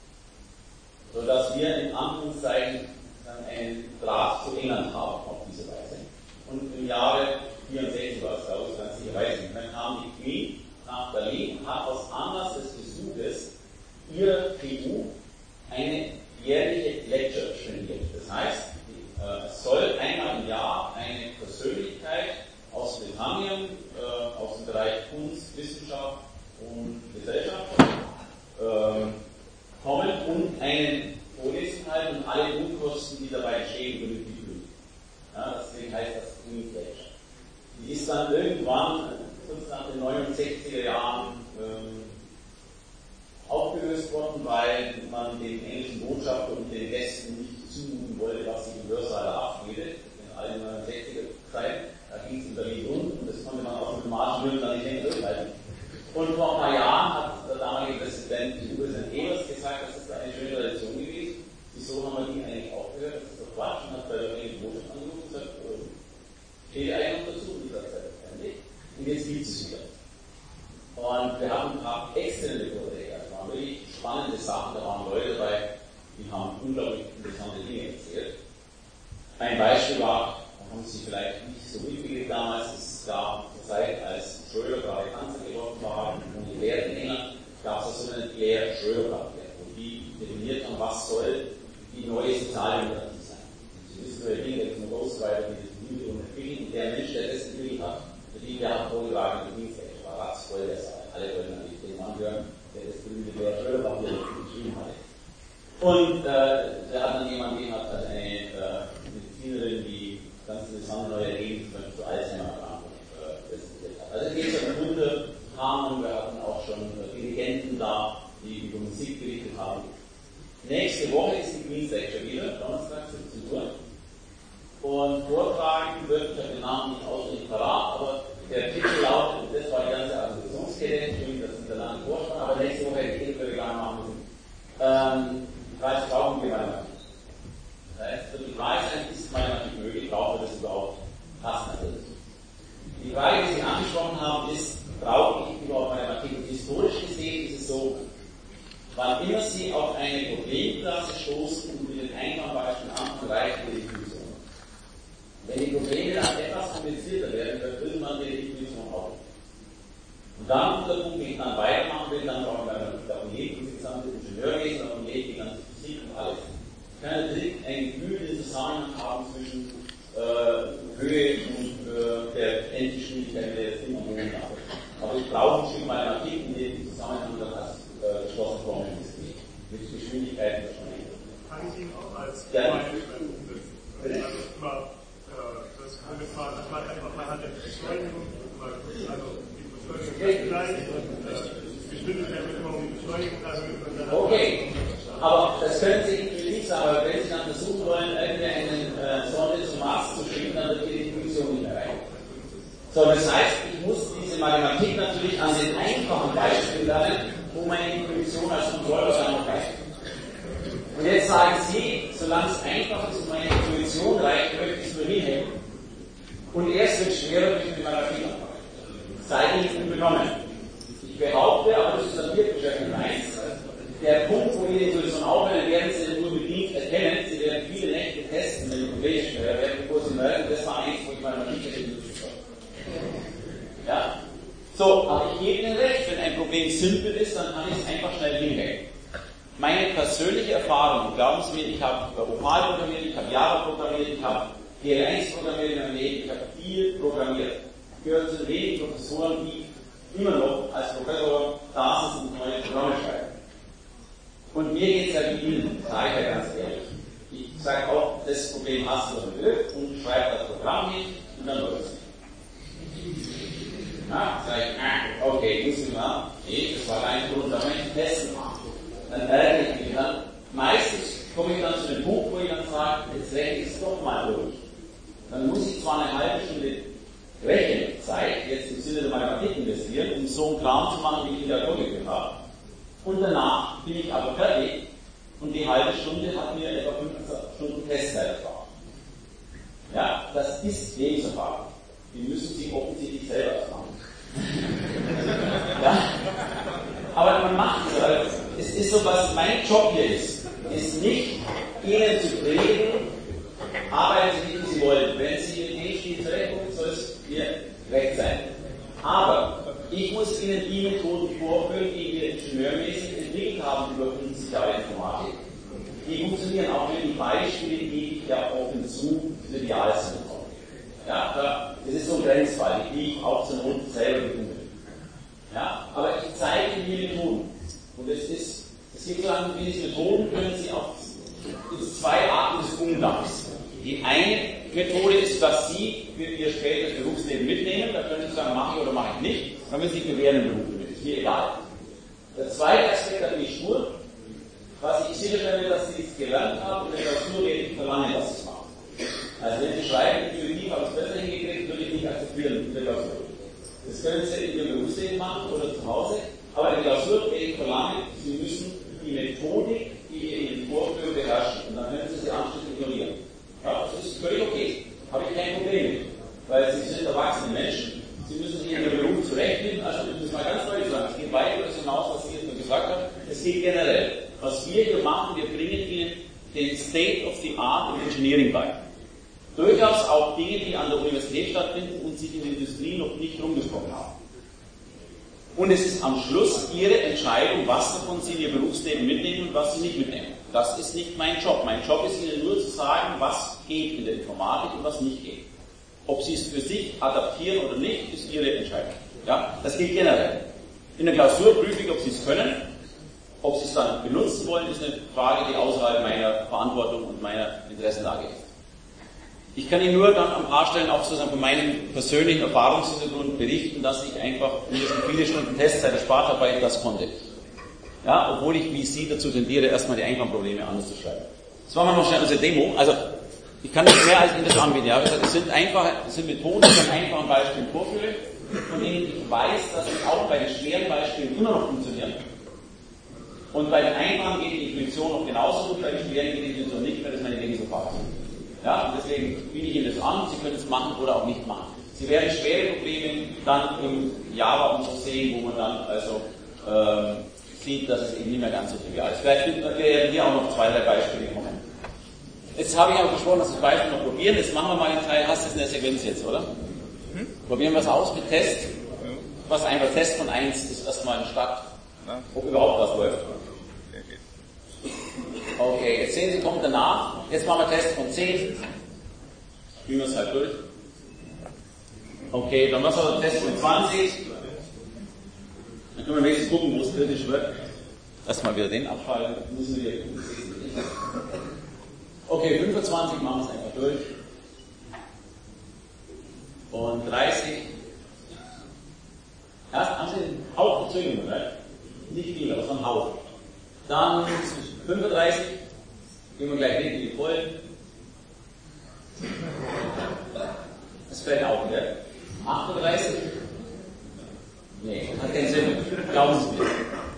Sodass wir in Anführungszeichen einen Draht zu England haben auf diese Weise. Und im Jahre vierundsechzig war es, glaube ich, ganz sicher weiß nicht. Dann kam die Queen nach Berlin und hat aus Anlass des Besuches ihrer T U eine jährliche Lecture spendiert. Das heißt, äh, es soll einmal im Jahr eine Persönlichkeit aus Britannien, äh, aus dem Bereich Kunst, Wissenschaft und Gesellschaft äh, kommen und einen Vorlesung halten und alle Unkosten, die dabei entstehen, über die Bibel. Ja, deswegen heißt das Queen's Lecture. Die ist dann irgendwann, kurz nach den neunundsechziger Jahren, ähm, aufgelöst worden, weil man dem englischen Botschafter und den Gästen nicht zumuten wollte, was sie im Hörsaal abredet, in allen neunundsechziger Zeiten. Da ging es in Berlin rund und das konnte man auch mit dem Marschwillen dann nicht länger durchhalten. Und vor ein paar Jahren hat der damalige Präsident Präsident Evers gesagt, das ist eine schöne Tradition gewesen. Wieso haben wir die eigentlich aufgehört? Das ist doch Quatsch. Und hat bei der englischen Botschaft angerufen und gesagt, oh, steht eigentlich noch dazu in dieser Zeit. Und jetzt gibt es wieder. Und wir haben ein paar exzellente Vorträge. Das waren wirklich spannende Sachen. Da waren Leute dabei, die haben unglaublich interessante Dinge erzählt. Ein Beispiel war, da haben Sie vielleicht nicht so mitgekriegt damals, es gab eine Zeit, als Schröder gerade Kanzler geworden war und die Lehre in England, gab es so eine Blair-Schröder-Papier, wo die definiert haben, was soll die neue Sozialdemokratie sein. Und Sie wissen, wer Ding, der ist ein Ghostwriter, die das Video und entwickelt, und der Mensch, der das entwickelt hat, für die, der hat vorgetragen, die Dienstag war ratzvoll, der Saal. Alle wollten natürlich den Mann hören, der das berühmte Blair-Schröder-Papier geschrieben hatte. Und äh, der hat dann jemanden gegeben, hat also eine äh, Medizinerin, die ganz interessante neue Ergebnisse zu Alzheimer-Erkrankung äh, präsentiert hat. Also es geht schon um bunte Rahmen, wir hatten auch schon äh, Dirigenten da, die über Musik berichtet haben. Nächste Woche ist die Queen's Lecture wieder, Donnerstag siebzehn Uhr. Und vortragen wird, ich habe den Namen nicht auswendig parat, aber der Titel lautet, das war die ganze Assoziationskette, Entschuldigung, das ist der lange Vorspann, aber nächste Woche hätte ich eh gar machen müssen. Ähm, dreißig brauchen wir Mathematik. Das heißt, für die Frage sein, ist Mathematik möglich, brauchen wir das überhaupt passend dazu? Die Frage, die Sie angesprochen haben, ist, brauche ich überhaupt Mathematik? Und historisch gesehen ist es so, wann immer Sie auf eine Problemklasse stoßen und mit den Eingangsbeispielen anfangen, reicht die Definition. Wenn die Probleme dann etwas komplizierter werden, erfüllt man die Definition auch. Und dann unter Punkt, den ich dann weitermachen will, dann brauchen wir davon jeden, das gesamte Ingenieurwesen, davon jeden, die ganze Physik und alles. Ich kann natürlich ein Gefühl, den Zusammenhang haben zwischen äh, Höhe und äh, der Endgeschwindigkeit, der jetzt immer wohnen darf. Aber ich brauche ein Stück Mathematik, in dem die Zusammenhang dann als äh, geschlossene Formel ist, mit Geschwindigkeiten verschwunden. Kann ich Ihnen auch als ja. Beispiel umsetzen? Also immer das Bundesrat, dass man einfach mal hat eine Beschleunigung, also die Beschleunigung ist gleich und die Geschwindigkeit wird immer um die Beschleunigung erhöht. Okay, aber das können Sie intuitiv sagen, aber wenn Sie dann versuchen wollen, irgendeine äh, Sonde zum Mars zu schicken, dann wird die Definition nicht mehr rein. So, das heißt, ich muss diese Mathematik natürlich an den einfachen Beispielen lernen, wo meine Intuition als Kontrollorgan noch reicht. Und jetzt sagen Sie, solange es einfach ist und meine Intuition reicht, möchte ich es nur hinhängen. Und erst wird es schwerer, wenn ich mit meiner Finger anfange. Sei nicht unbenommen. Ich behaupte, aber das ist ein Biergeschäft Nummer eins, der Punkt, wo die Intuition aufhört, werden Sie nur bedingt erkennen. Sie werden viele Nächte testen, wenn die Probleme schwer werden, bevor Sie merken, das war eins, wo ich meine Mathematik benutzt habe. Ja? So, aber ich gebe Ihnen recht, wenn ein Problem simpel ist, dann kann ich es einfach schnell hinhängen. Meine persönliche Erfahrung, glauben Sie mir, ich habe Opal programmiert, ich habe Java programmiert, ich habe P L eins programmiert in meinem Leben, ich habe viel programmiert. Ich gehöre zu den wenigen Professoren, die immer noch als Professor da sitzen und neue Programme schreiben. Und mir geht es ja wie Ihnen, sage ich ja ganz ehrlich. Ich sage auch, das Problem hast du im Griff und schreibe das Programm hin und dann läuft es nicht. Ja, sage ich, ah, okay, muss ich mal, nee, das war ein Grund, da möchte ich testen machen. Dann ärgere ich mich dann. Meistens komme ich dann zu dem Punkt, wo ich dann sage, jetzt rechne ich es doch mal durch. Dann muss ich zwar eine halbe Stunde Rechenzeit, jetzt im Sinne der Mathematik investieren, um so einen Kram zu machen, wie ich in der vorgegeben habe. Und danach bin ich aber fertig und die halbe Stunde hat mir etwa fünfzehn Stunden Testzeit erspart. Ja, das ist Lebenserfahrung. Die müssen Sie offensichtlich selber machen. Ja? Aber man macht es halt. Es ist so, was mein Job hier ist, ist nicht, Ihnen zu predigen, arbeiten Sie nicht, wie Sie wollen. Wenn Sie in den Stil zurechtkommen, soll es mir recht sein. Aber ich muss Ihnen die Methoden vorführen, die wir ingenieurmäßig entwickelt haben über fünfzig Jahre Informatik. Die funktionieren auch, wenn die Beispiele gebe ich ja offen zu, trivial sind. Ja, da, das ist so ein Grenzfall, die ich auch zur Not selber begründe. Ja, aber ich zeige Ihnen die Methoden. Und es ist, es gibt so eine, diese Methoden können Sie auf zwei Arten des Umgangs. Die eine Methode ist, dass Sie für Ihr späteres Berufsleben mitnehmen, da können Sie sagen, mache ich oder mache ich nicht, dann müssen Sie bewähren im Beruf damit, ist mir egal. Der zweite Aspekt, da bin ich stur, was ich sicherstelle, dass Sie es gelernt haben und in der Klausur werde ich verlangen, dass Sie es machen. Also wenn Sie schreiben, intuitiv habe ich es besser hingekriegt, würde ich nicht akzeptieren in der Klausur. Das können Sie in Ihrem Berufsleben machen oder zu Hause, aber in der Klausur werde ich verlangen, Sie müssen die Methodik, die wir Ihnen vorführen, beherrschen. Und dann können Sie sie anschließend ignorieren. Ja, das ist völlig okay. Habe ich kein Problem mit. Weil Sie sind erwachsene Menschen. Sie müssen sich in Ihrem Beruf zurechtfinden. Also ich muss mal ganz deutlich sagen, es geht weit über das hinaus, was Sie jetzt nur gesagt haben. Es geht generell. Was wir hier machen, wir bringen Ihnen den State of the Art im Engineering bei. Durchaus auch Dinge, die an der Universität stattfinden und sich in der Industrie noch nicht rumgesprochen haben. Und es ist am Schluss Ihre Entscheidung, was davon Sie in Ihr Berufsleben mitnehmen und was Sie nicht mitnehmen. Das ist nicht mein Job. Mein Job ist Ihnen nur zu sagen, was geht in der Informatik und was nicht geht. Ob Sie es für sich adaptieren oder nicht, ist Ihre Entscheidung. Ja? Das gilt generell. In der Klausur prüfe ich, ob Sie es können. Ob Sie es dann benutzen wollen, ist eine Frage, die außerhalb meiner Verantwortung und meiner Interessenlage ist. Ich kann Ihnen nur dann an ein paar Stellen auch sozusagen von meinem persönlichen Erfahrungshintergrund berichten, dass ich einfach in diesen viele Stunden Testzeit erspart habe, weil ich das konnte. Ja, obwohl ich, wie Sie, dazu tendiere, erstmal die Einfallprobleme anders zu schreiben. Das war mal noch schnell unsere Demo. Also, ich kann nicht mehr als Ihnen das anbieten. Ja, es sind einfach, es sind Methoden, die ich an einfachen Beispielen vorführe, von denen ich weiß, dass sie auch bei den schweren Beispielen immer noch funktionieren. Und bei den einfachen geht die Intuition noch genauso gut, bei den schweren geht die Intuition nicht mehr, das ist meine Lebenserfahrung. Ja, und deswegen biete ich Ihnen das an, Sie können es machen oder auch nicht machen. Sie werden schwere Probleme dann im Java und so sehen, wo man dann also ähm, sieht, dass es eben nicht mehr ganz so trivial ist. Vielleicht werden hier auch noch zwei, drei Beispiele kommen. Jetzt habe ich aber versprochen, dass wir das Beispiel noch probieren. Jetzt machen wir mal den Teil, hast du es in der Sequenz jetzt, oder? Hm? Probieren wir es aus mit Test. Was einfach Test von eins ist erstmal ein Start, ob überhaupt was läuft. Okay, jetzt sehen Sie, kommt danach. Jetzt machen wir Test von zehn. Spielen wir es halt durch. Okay, dann machen wir einen Test von zwanzig. Dann können wir wenigstens gucken, wo es kritisch wird. Erstmal wieder den abschalten. Müssen wir okay, fünfundzwanzig machen wir es einfach durch. Und dreißig. Erst haben Sie einen Hauch Verzögerung, ne? Nicht viel, aber so ein Hauch. Dann fünfunddreißig. Gehen wir gleich hinten in die Vollen. Das fällt auf, ne? achtunddreißig. Nee, hat keinen Sinn. Glauben Sie mir.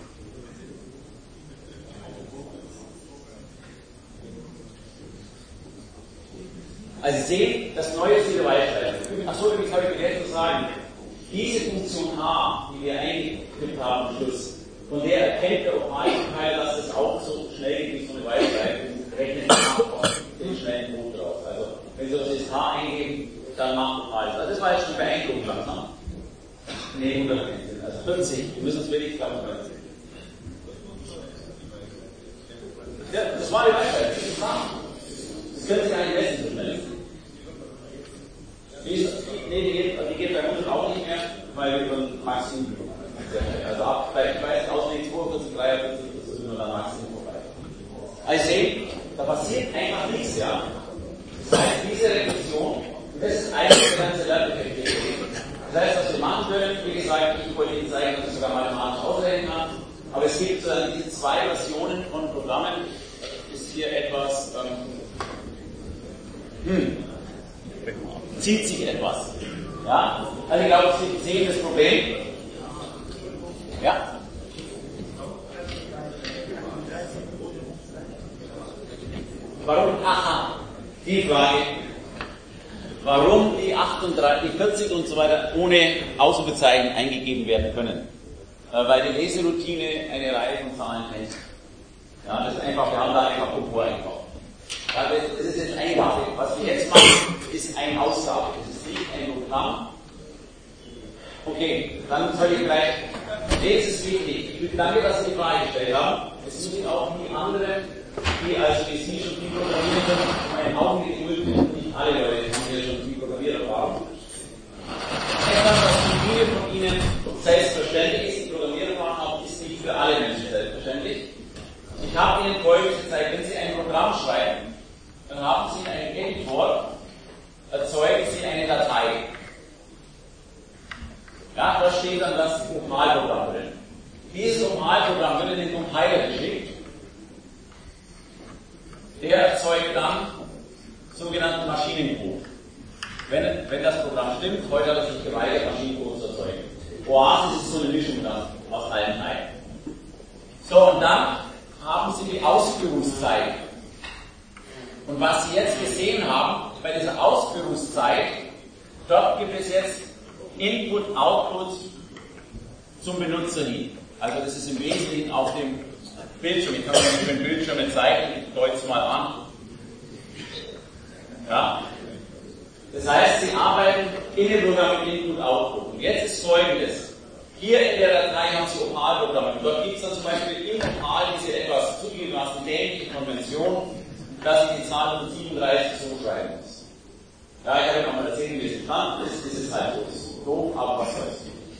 Also Sie sehen, das Neue ist wieder Weitschleifen. Achso, übrigens habe ich vergessen zu sagen, diese Funktion H, die wir eingetippt haben am Schluss, von der erkennt der Optimalteil, dass es auch so schnell geht wie so eine Weitschleife, rechnet den schnellen Code drauf. Also, wenn Sie das H eingeben, dann macht Optimal. Also, das war jetzt schon beeindruckend langsam. Nee, hundert, also vierzig, wir müssen es wirklich klappen. Ja, das war die Weitschleife, das ist H. Das können Sie gar nicht messen, so schnell. Die, ist, nee, die, geht, die geht bei hundert auch nicht mehr, weil wir über Maximum haben. Also ab, vielleicht weiß auswendig zweiundvierzig, dreiundvierzig, das sind wir dann Maximum vorbei. Also Sie sehen, da passiert einfach nichts, ja. Das heißt, diese Rekursion, das ist eigentlich der ganze Lerneffekt. Das heißt, was wir machen können, wie gesagt, ich wollte Ihnen zeigen, dass ich sogar mathematisch ausrechnen kann, aber es gibt äh, diese zwei Versionen von Programmen, ist hier etwas, ähm, hm. zieht sich etwas. Ja? Also ich glaube, Sie sehen das Problem. Ja? Warum? Aha, die Frage. Warum die achtunddreißig, die vierzig und so weiter ohne Ausrufezeichen eingegeben werden können. Äh, weil die Leseroutine eine Reihe von Zahlen kennt. Ja, das ist einfach, wir haben da einfach Komfort einkauft. Ja, das, das ist jetzt Eingabe. Was wir jetzt machen, ist eine Aussage. Das ist nicht ein Programm. Okay, dann soll ich gleich, nee, das ist wichtig. Danke, dass Sie die Frage gestellt haben. Es müssen auch die anderen, die also wie Sie schon viel programmiert haben, einen Augenblick geduld, nicht alle Leute haben hier schon viel Programmiererfahrung. Etwas, was für viele von Ihnen selbstverständlich ist, die Programmiererfahrung haben, ist nicht für alle Menschen selbstverständlich. Ich habe Ihnen Folgendes gezeigt: Wenn Sie ein Programm schreiben, dann haben Sie in einem Editor, erzeugen Sie eine Datei. Ja, da steht dann das Opal-Programm drin. Dieses Opal-Programm wird in den Compiler geschickt. Der erzeugt dann sogenannten Maschinencode. Wenn, wenn das Programm stimmt, heute hat er sich geweigert, Maschinencode zu erzeugen. Oasis ist so eine Mischung dann aus allen Teilen. So, und dann haben Sie die Ausführungszeit. Und was Sie jetzt gesehen haben, bei dieser Ausführungszeit, dort gibt es jetzt Input, Output zum Benutzer hin. Also das ist im Wesentlichen auf dem Bildschirm. Ich kann euch den Bildschirm nicht zeigen, ich deute es mal an. Ja. Das heißt, Sie arbeiten in dem Programm mit Input, Output. Und jetzt ist Folgendes. Hier in der Datei haben Sie Opal-Programme. Dort gibt es dann zum Beispiel im Opal diese etwas zugegebenermaßen dämliche Konvention, dass Sie die Zahl von siebenunddreißig so schreiben muss. Ja, ich habe ja nochmal erzählt, wie es entstanden ist. Das ist halt so. Doof, aber was soll's.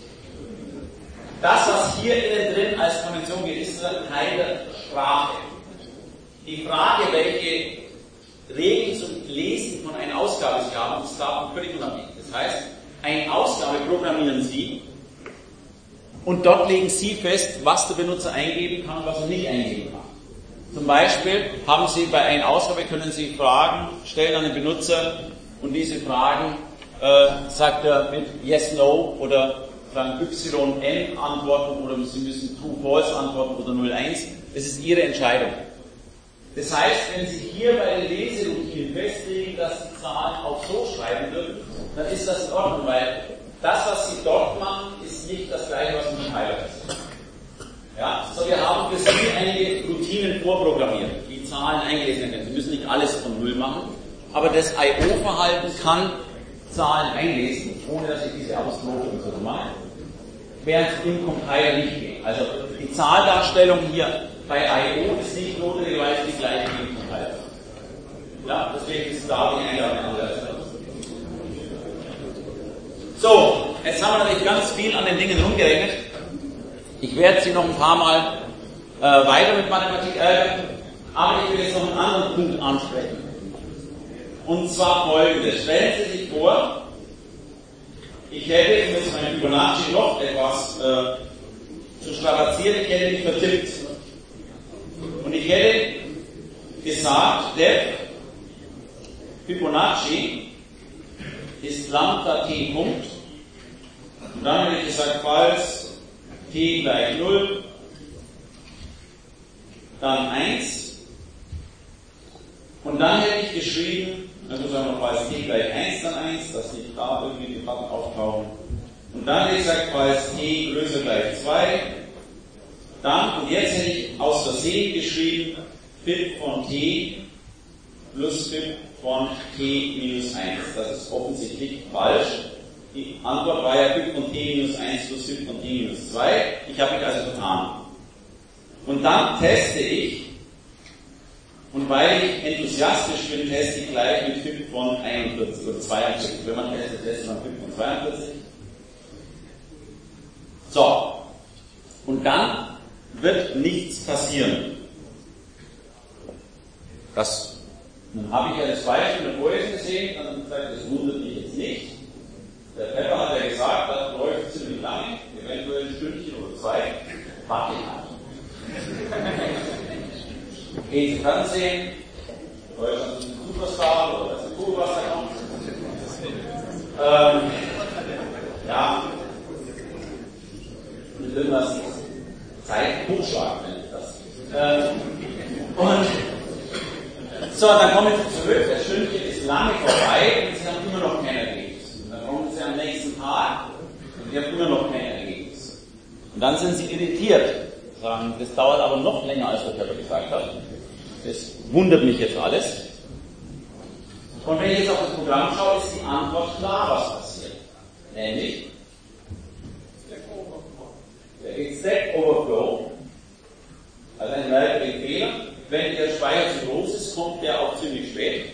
Das, was hier innen drin als Konvention geht, ist dann keine Sprache. Die Frage, welche Regeln zum Lesen von einer Ausgabe Sie haben, ist davon völlig unabhängig. Das heißt, eine Ausgabe programmieren Sie und dort legen Sie fest, was der Benutzer eingeben kann und was er nicht eingeben kann. Zum Beispiel haben Sie bei einer Ausgabe, können Sie Fragen stellen an den Benutzer und diese Fragen äh, sagt er mit Yes, No oder sagen Y, N antworten oder Sie müssen True, False antworten oder null, eins. Das ist Ihre Entscheidung. Das heißt, wenn Sie hier bei den Leseroutinen festlegen, dass die Zahlen auch so schreiben dürfen, dann ist das in Ordnung, weil das, was Sie dort machen, ist nicht das gleiche, was im Compiler ist. Ja? So, wir haben für Sie einige Routinen vorprogrammiert, die Zahlen eingelesen werden. Sie müssen nicht alles von Null machen, aber das I O-Verhalten kann Zahlen einlesen, ohne dass ich diese Ausdrucke so mache, während es im Compiler nicht geht. Also die Zahldarstellung hier bei I O ist nicht notwendigerweise die gleiche wie im Compiler. Ja, deswegen ist da die Eingabe anders. So, jetzt haben wir natürlich ganz viel an den Dingen rumgerechnet. Ich werde Sie noch ein paar Mal äh, weiter mit Mathematik ärgern, aber ich will jetzt noch einen anderen Punkt ansprechen. Und zwar folgendes. Stellen Sie sich vor, ich hätte, um jetzt meinen Fibonacci noch etwas äh, zu strapazieren, ich hätte mich vertippt. Und ich hätte gesagt, der Fibonacci ist Lambda t Punkt. Und dann hätte ich gesagt, falls t gleich null, dann eins. Und dann hätte ich geschrieben, also sagen wir, falls t gleich eins, dann eins, dass nicht da irgendwie die Daten auftauchen. Und dann hätte ich gesagt, falls t größer gleich zwei, dann, und jetzt hätte ich aus Versehen geschrieben, Fib von t plus Fib von t minus eins. Das ist offensichtlich falsch. Die Antwort war ja Fib von t minus eins plus Fib von t minus zwei. Ich habe mich also vertan. Und dann teste ich, und weil ich enthusiastisch bin, teste ich gleich mit Fib von einundvierzig oder zweiundvierzig. Wenn man testet, testet man Fib von zweiundvierzig. So. Und dann wird nichts passieren. Das, nun habe ich ja das Beispiel in der Vorlesung gesehen, dann sagt, das wundert mich jetzt nicht. Der Pepper hat ja gesagt, das läuft ziemlich lange, eventuell ein Stündchen oder zwei. Warte ich ab. Gehen Sie Fernsehen, Deutschland ist ein Superstar oder das ist ein Kuhwasser kommt. Ähm, ja, mit irgendwas Zeit hochschlagen, nenne ich das. Ähm, und so, dann kommen Sie zurück, das Stündchen ist lange vorbei und Sie haben immer noch kein Ergebnis. Dann kommen Sie am nächsten Tag und Sie haben immer noch kein Ergebnis. Und dann sind Sie irritiert, sagen, das dauert aber noch länger, als der Körper gesagt hat. Das wundert mich jetzt alles. Und wenn ich jetzt auf das Programm schaue, ist die Antwort klar, was passiert. Nämlich, der Stack Overflow, also ein weiterer Fehler, wenn der Speicher zu groß ist, kommt der auch ziemlich spät.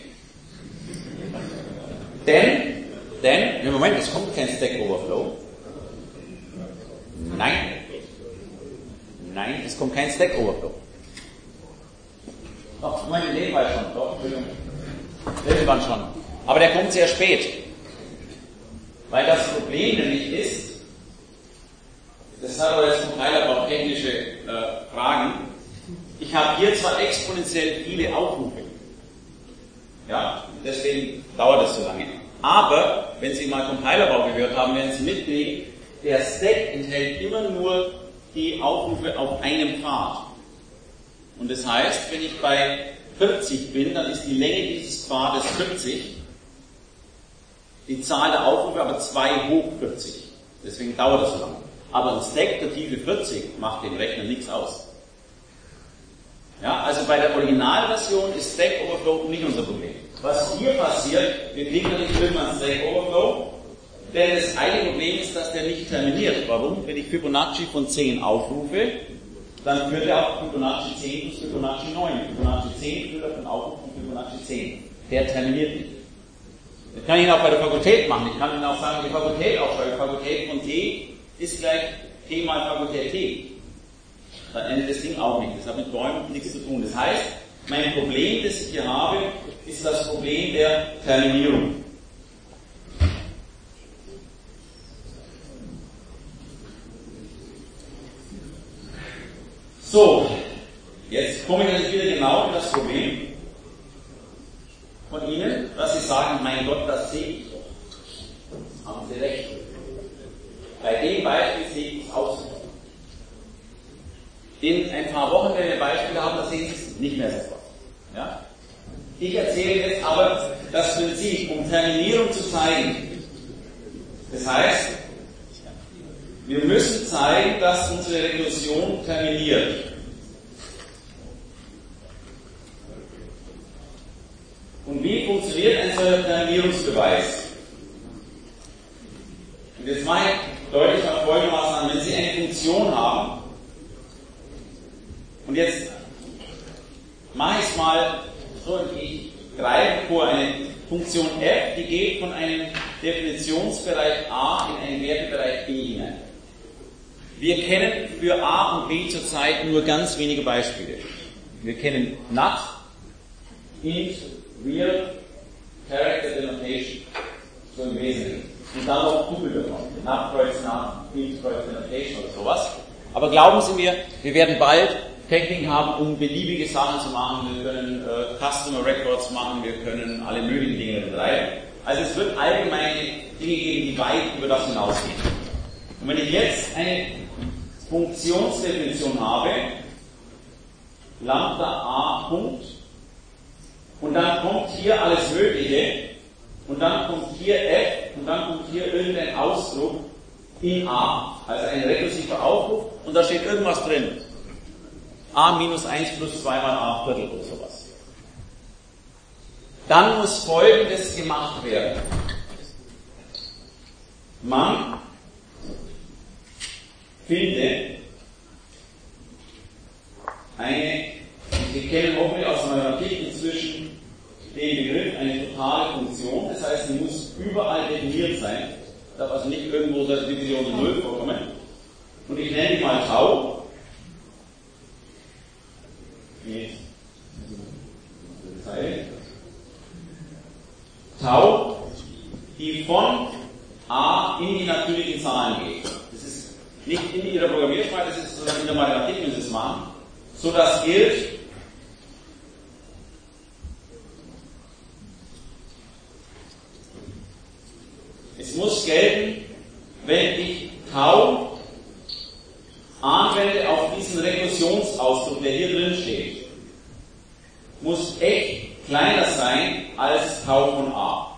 Denn, denn, im Moment, es kommt kein Stack Overflow. Nein. Nein, es kommt kein Stack Overflow. Doch, Moment, den war schon. Doch, Entschuldigung. Irgendwann schon. Aber der kommt sehr spät. Weil das Problem nämlich ist, das hat aber jetzt Compiler auch technische äh, Fragen, ich habe hier zwar exponentiell viele Aufrufe, ja, deswegen dauert das so lange, aber wenn Sie mal Compilerbau gehört haben, werden Sie mitkriegen, der Stack enthält immer nur die Aufrufe auf einem Pfad. Und das heißt, wenn ich bei vierzig bin, dann ist die Länge dieses Pfades vierzig, die Zahl der Aufrufe aber zwei hoch vierzig. Deswegen dauert das so lange. Aber ein Stack der Tiefe vierzig macht dem Rechner nichts aus. Ja, also bei der Originalversion ist Stack Overflow nicht unser Problem. Was hier passiert, wir kriegen natürlich irgendwann Stack Overflow, denn das eine Problem ist, dass der nicht terminiert. Warum? Wenn ich Fibonacci von zehn aufrufe, dann führt er auf Fibonacci zehn plus Fibonacci neun. Fibonacci zehn führt auf den Aufruf von Fibonacci zehn. Der terminiert nicht. Das kann ich Ihnen auch bei der Fakultät machen. Ich kann Ihnen auch sagen, die Fakultät aufschreiben. Fakultät von T ist gleich T mal Fakultät T. Dann endet das Ding auch nicht. Das hat mit Bäumen nichts zu tun. Das heißt, mein Problem, das ich hier habe, ist das Problem der Terminierung. So, jetzt komme ich natürlich wieder genau in das Problem von Ihnen, dass Sie sagen, mein Gott, das sehe ich doch. Haben Sie recht. Bei dem Beispiel sehe ich es auch so. In ein paar Wochen, wenn wir Beispiele haben, da sehen Sie es nicht mehr sofort. Ja? Ich erzähle jetzt aber das Prinzip, um Terminierung zu zeigen. Das heißt, wir müssen zeigen, dass unsere Rekursion terminiert. Und wie funktioniert ein solcher Terminierungsbeweis? Und jetzt mache ich deutlich mal folgendermaßen an, wenn Sie eine Funktion haben, und jetzt mache ich es mal so, ich greife vor eine Funktion f, die geht von einem Definitionsbereich A in einen Wertebereich B hinein. Wir kennen für A und B zurzeit nur ganz wenige Beispiele. Wir kennen N A T, Int, Real, Character Denotation, so im Wesentlichen. Und dann noch Tupel davon. N A T kreuz N A T, Int kreuz Denotation oder sowas. Aber glauben Sie mir, wir werden bald Techniken haben, um beliebige Sachen zu machen. Wir können äh, Customer Records machen, wir können alle möglichen Dinge betreiben. Also es wird allgemeine Dinge geben, die weit über das hinausgehen. Und wenn ich jetzt eine Funktionsdefinition habe, Lambda A Punkt, und dann kommt hier alles Mögliche, und dann kommt hier F, und dann kommt hier irgendein Ausdruck in A, also ein rekursiver Aufruf, und da steht irgendwas drin. A minus eins plus zwei mal A Viertel oder sowas. Dann muss Folgendes gemacht werden. Man finde eine, wir kennen hoffentlich aus Mathematik inzwischen den Begriff, eine totale Funktion, das heißt, sie muss überall definiert sein, darf also nicht irgendwo der Division null vorkommen. Und ich nenne die mal Tau. Tau, die von A in die natürlichen Zahlen geht. Das ist nicht in Ihrer Programmiersprache, das ist sondern in der Mathematik, wenn Sie es machen. So, das gilt Es muss gelten, wenn ich Tau anwende auf diesen Rekursionsausdruck, der hier drin steht, muss echt kleiner sein als Tau von A.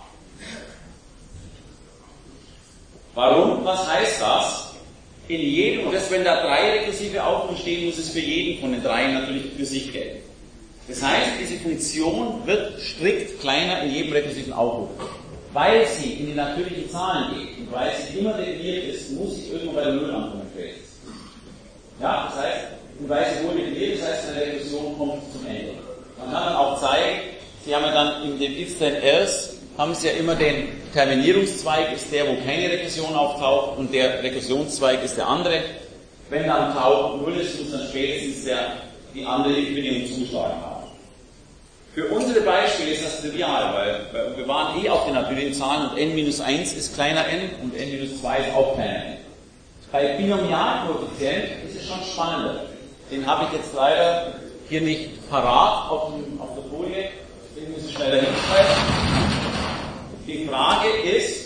Warum? Was heißt das? In jedem, und das, wenn da drei rekursive Aufrufe stehen, muss es für jeden von den dreien natürlich für sich gelten. Das heißt, diese Funktion wird strikt kleiner in jedem rekursiven Aufruf. Weil sie in die natürlichen Zahlen geht und weil sie immer definiert ist, muss ich irgendwo bei der Null ankommen. Ja, das heißt, und weil sie wohl definiert ist, das heißt, eine Rekursion kommt zum Ende. Man kann dann auch zeigen, Sie haben ja dann in dem if then else haben Sie ja immer den Terminierungszweig, ist der, wo keine Rekursion auftaucht, und der Rekursionszweig ist der andere. Wenn dann Tau null ist, muss dann spätestens der, die andere Bedingung zuschlagen haben. Für unsere Beispiele ist das trivial, weil, weil wir waren eh auf den natürlichen Zahlen und n minus eins ist kleiner n und n minus zwei ist auch kleiner n. Bei Binomialkoeffizient ist es schon spannender. Den habe ich jetzt leider hier nicht parat auf, dem, auf der Folie. Den muss ich schneller hinschreiben. Die Frage ist,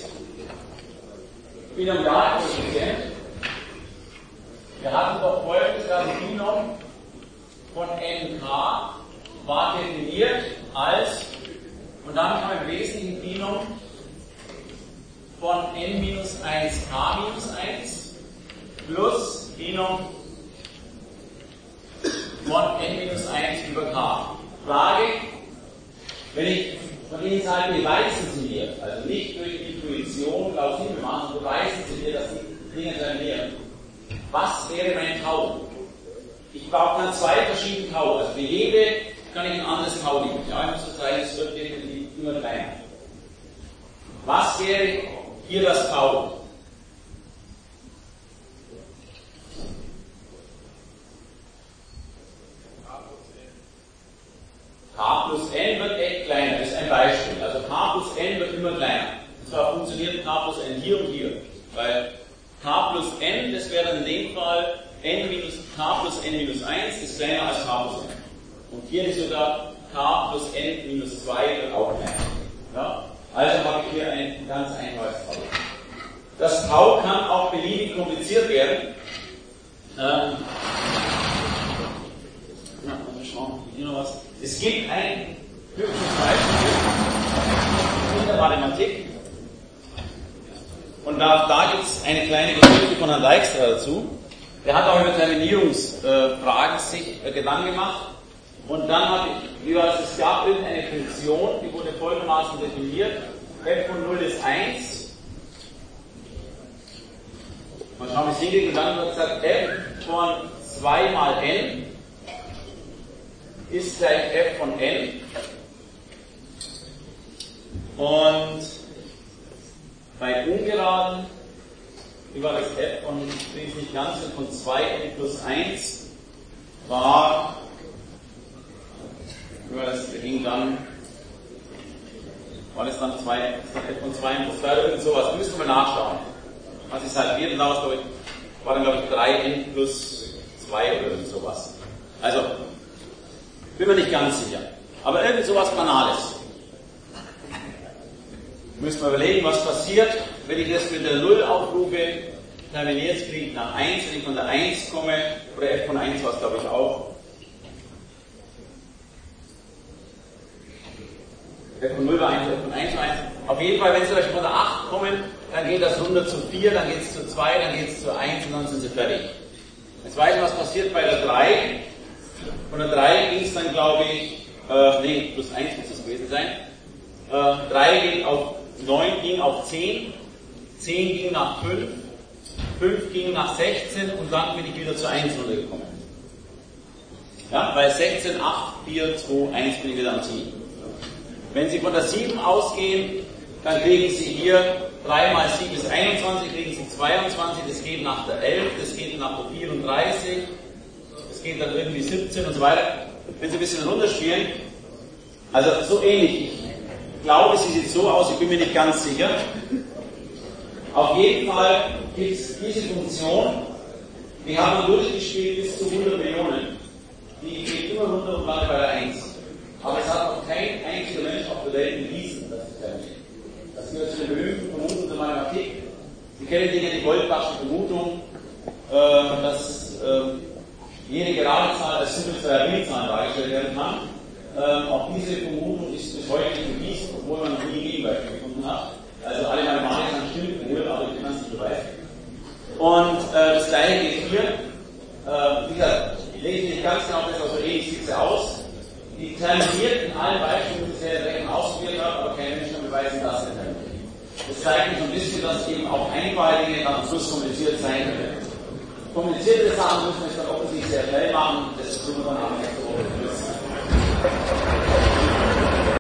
Binomialkoeffizient. Wir hatten doch folgendes, das Binom von n k war definiert als, und dann haben wir im Wesentlichen Binom von n minus eins k minus eins plus Binom von n minus eins über k. Frage, wenn ich von Ihnen sage, beweisen Sie mir, also nicht durch Intuition plausibel machen, beweisen Sie mir, dass die Dinge terminieren. Was wäre mein Tau? Ich brauche dann zwei verschiedene Tau. Also für jede kann ich ein anderes Tau nehmen. Ja, ich muss so zeigen, es wird definitiv immer kleiner. Was wäre hier das Tau? K plus n wird echt kleiner, das ist ein Beispiel. Also K plus n wird immer kleiner. Und zwar funktioniert K plus n hier und hier. Weil K plus n, das wäre in dem Fall n minus, K plus n minus eins ist kleiner als K plus n. Und hier ist sogar K plus n minus zwei wird auch kleiner. Ja? Also habe ich hier ein ganz einfaches Tau. Das Tau kann auch beliebig kompliziert werden. Ähm, na, mal schauen, hier noch was. Es gibt ein hübsches Beispiel in der Mathematik. Und da, da gibt es eine kleine Geschichte von Herrn Dijkstra dazu. Der hat auch über Terminierungsfragen äh, sich äh, Gedanken gemacht. Und dann hat ich, es gab irgendeine Funktion, die wurde folgendermaßen definiert. f von null ist eins. Mal schauen, wie es hingeht. Und dann wird gesagt, f von zwei mal n ist gleich f von n. Und bei ungeraden, wie war das f von, ich kriege es nicht ganz, von zwei n plus eins war, wie war das, ging dann, war das dann zwei, f von zwei n plus zwei oder irgend sowas, müssen wir nachschauen. Was ist halt wird, und daraus, glaube ich, war dann, glaube ich, drei n plus zwei oder irgend sowas. Also, bin mir nicht ganz sicher. Aber irgend sowas Banales. Müssen wir überlegen, was passiert, wenn ich das mit der null aufrufe, terminiert es, kriege ich nach eins, wenn ich von der eins komme, oder f von eins war es, glaube ich, auch. f von null war eins, f von eins war eins. Auf jeden Fall, wenn Sie von der acht kommen, dann geht das runter zu vier, dann geht es zu zwei, dann geht es zu eins und dann sind Sie fertig. Jetzt weiß ich, was passiert bei der drei. Von der drei ging es dann, glaube ich, äh, nee, plus eins muss es gewesen sein. Äh, drei ging auf neun, ging auf zehn, zehn ging nach fünf, fünf ging nach sechzehn und dann bin ich wieder zu eins runtergekommen. Ja, bei sechzehn, acht, vier, zwei, eins bin ich wieder am Ziel. Wenn Sie von der sieben ausgehen, dann kriegen Sie hier drei mal sieben ist einundzwanzig, kriegen Sie zweiundzwanzig, das geht nach der elf, das geht nach der vierunddreißig, das geht dann irgendwie siebzehn und so weiter. Wenn Sie ein bisschen runterspielen, also so ähnlich. Ich glaube, sie sieht so aus, ich bin mir nicht ganz sicher. Auf jeden Fall gibt es diese Funktion, die haben wir durchgespielt bis zu hundert Millionen. Die geht immer runter und bleibt bei der eins. Aber es hat noch kein einziger Mensch auf der Welt bewiesen, dass es terminiert. Das gehört zu den berühmten Vermutungen der Mathematik. kennen Dinge die Goldbachsche Vermutung, äh, dass äh, jede gerade Zahl als Summe zweier Primzahlen dargestellt werden kann. Ähm, auch diese Vermutung ist bis heute nicht bewiesen, obwohl man noch nie Gegenbeispiele gefunden hat. Also alle Mathematiker stimmen wohl, aber ich kann es nicht beweisen. Und äh, das gleiche geht hier. Äh, wie gesagt, ich lese nicht ganz genau, das also ähnlich sieht es aus. Die terminiert in allen Beispielen, die bisher Rechnung ausprobiert hat, aber kein Mensch kann beweisen, dass er terminiert. Das zeigt mir so ein bisschen, dass eben auch einfache Dinge dann am Schluss kompliziert sein können. Komplizierte Sachen müssen wir dann offensichtlich sehr schnell machen, das tun wir dann am nächsten Woche.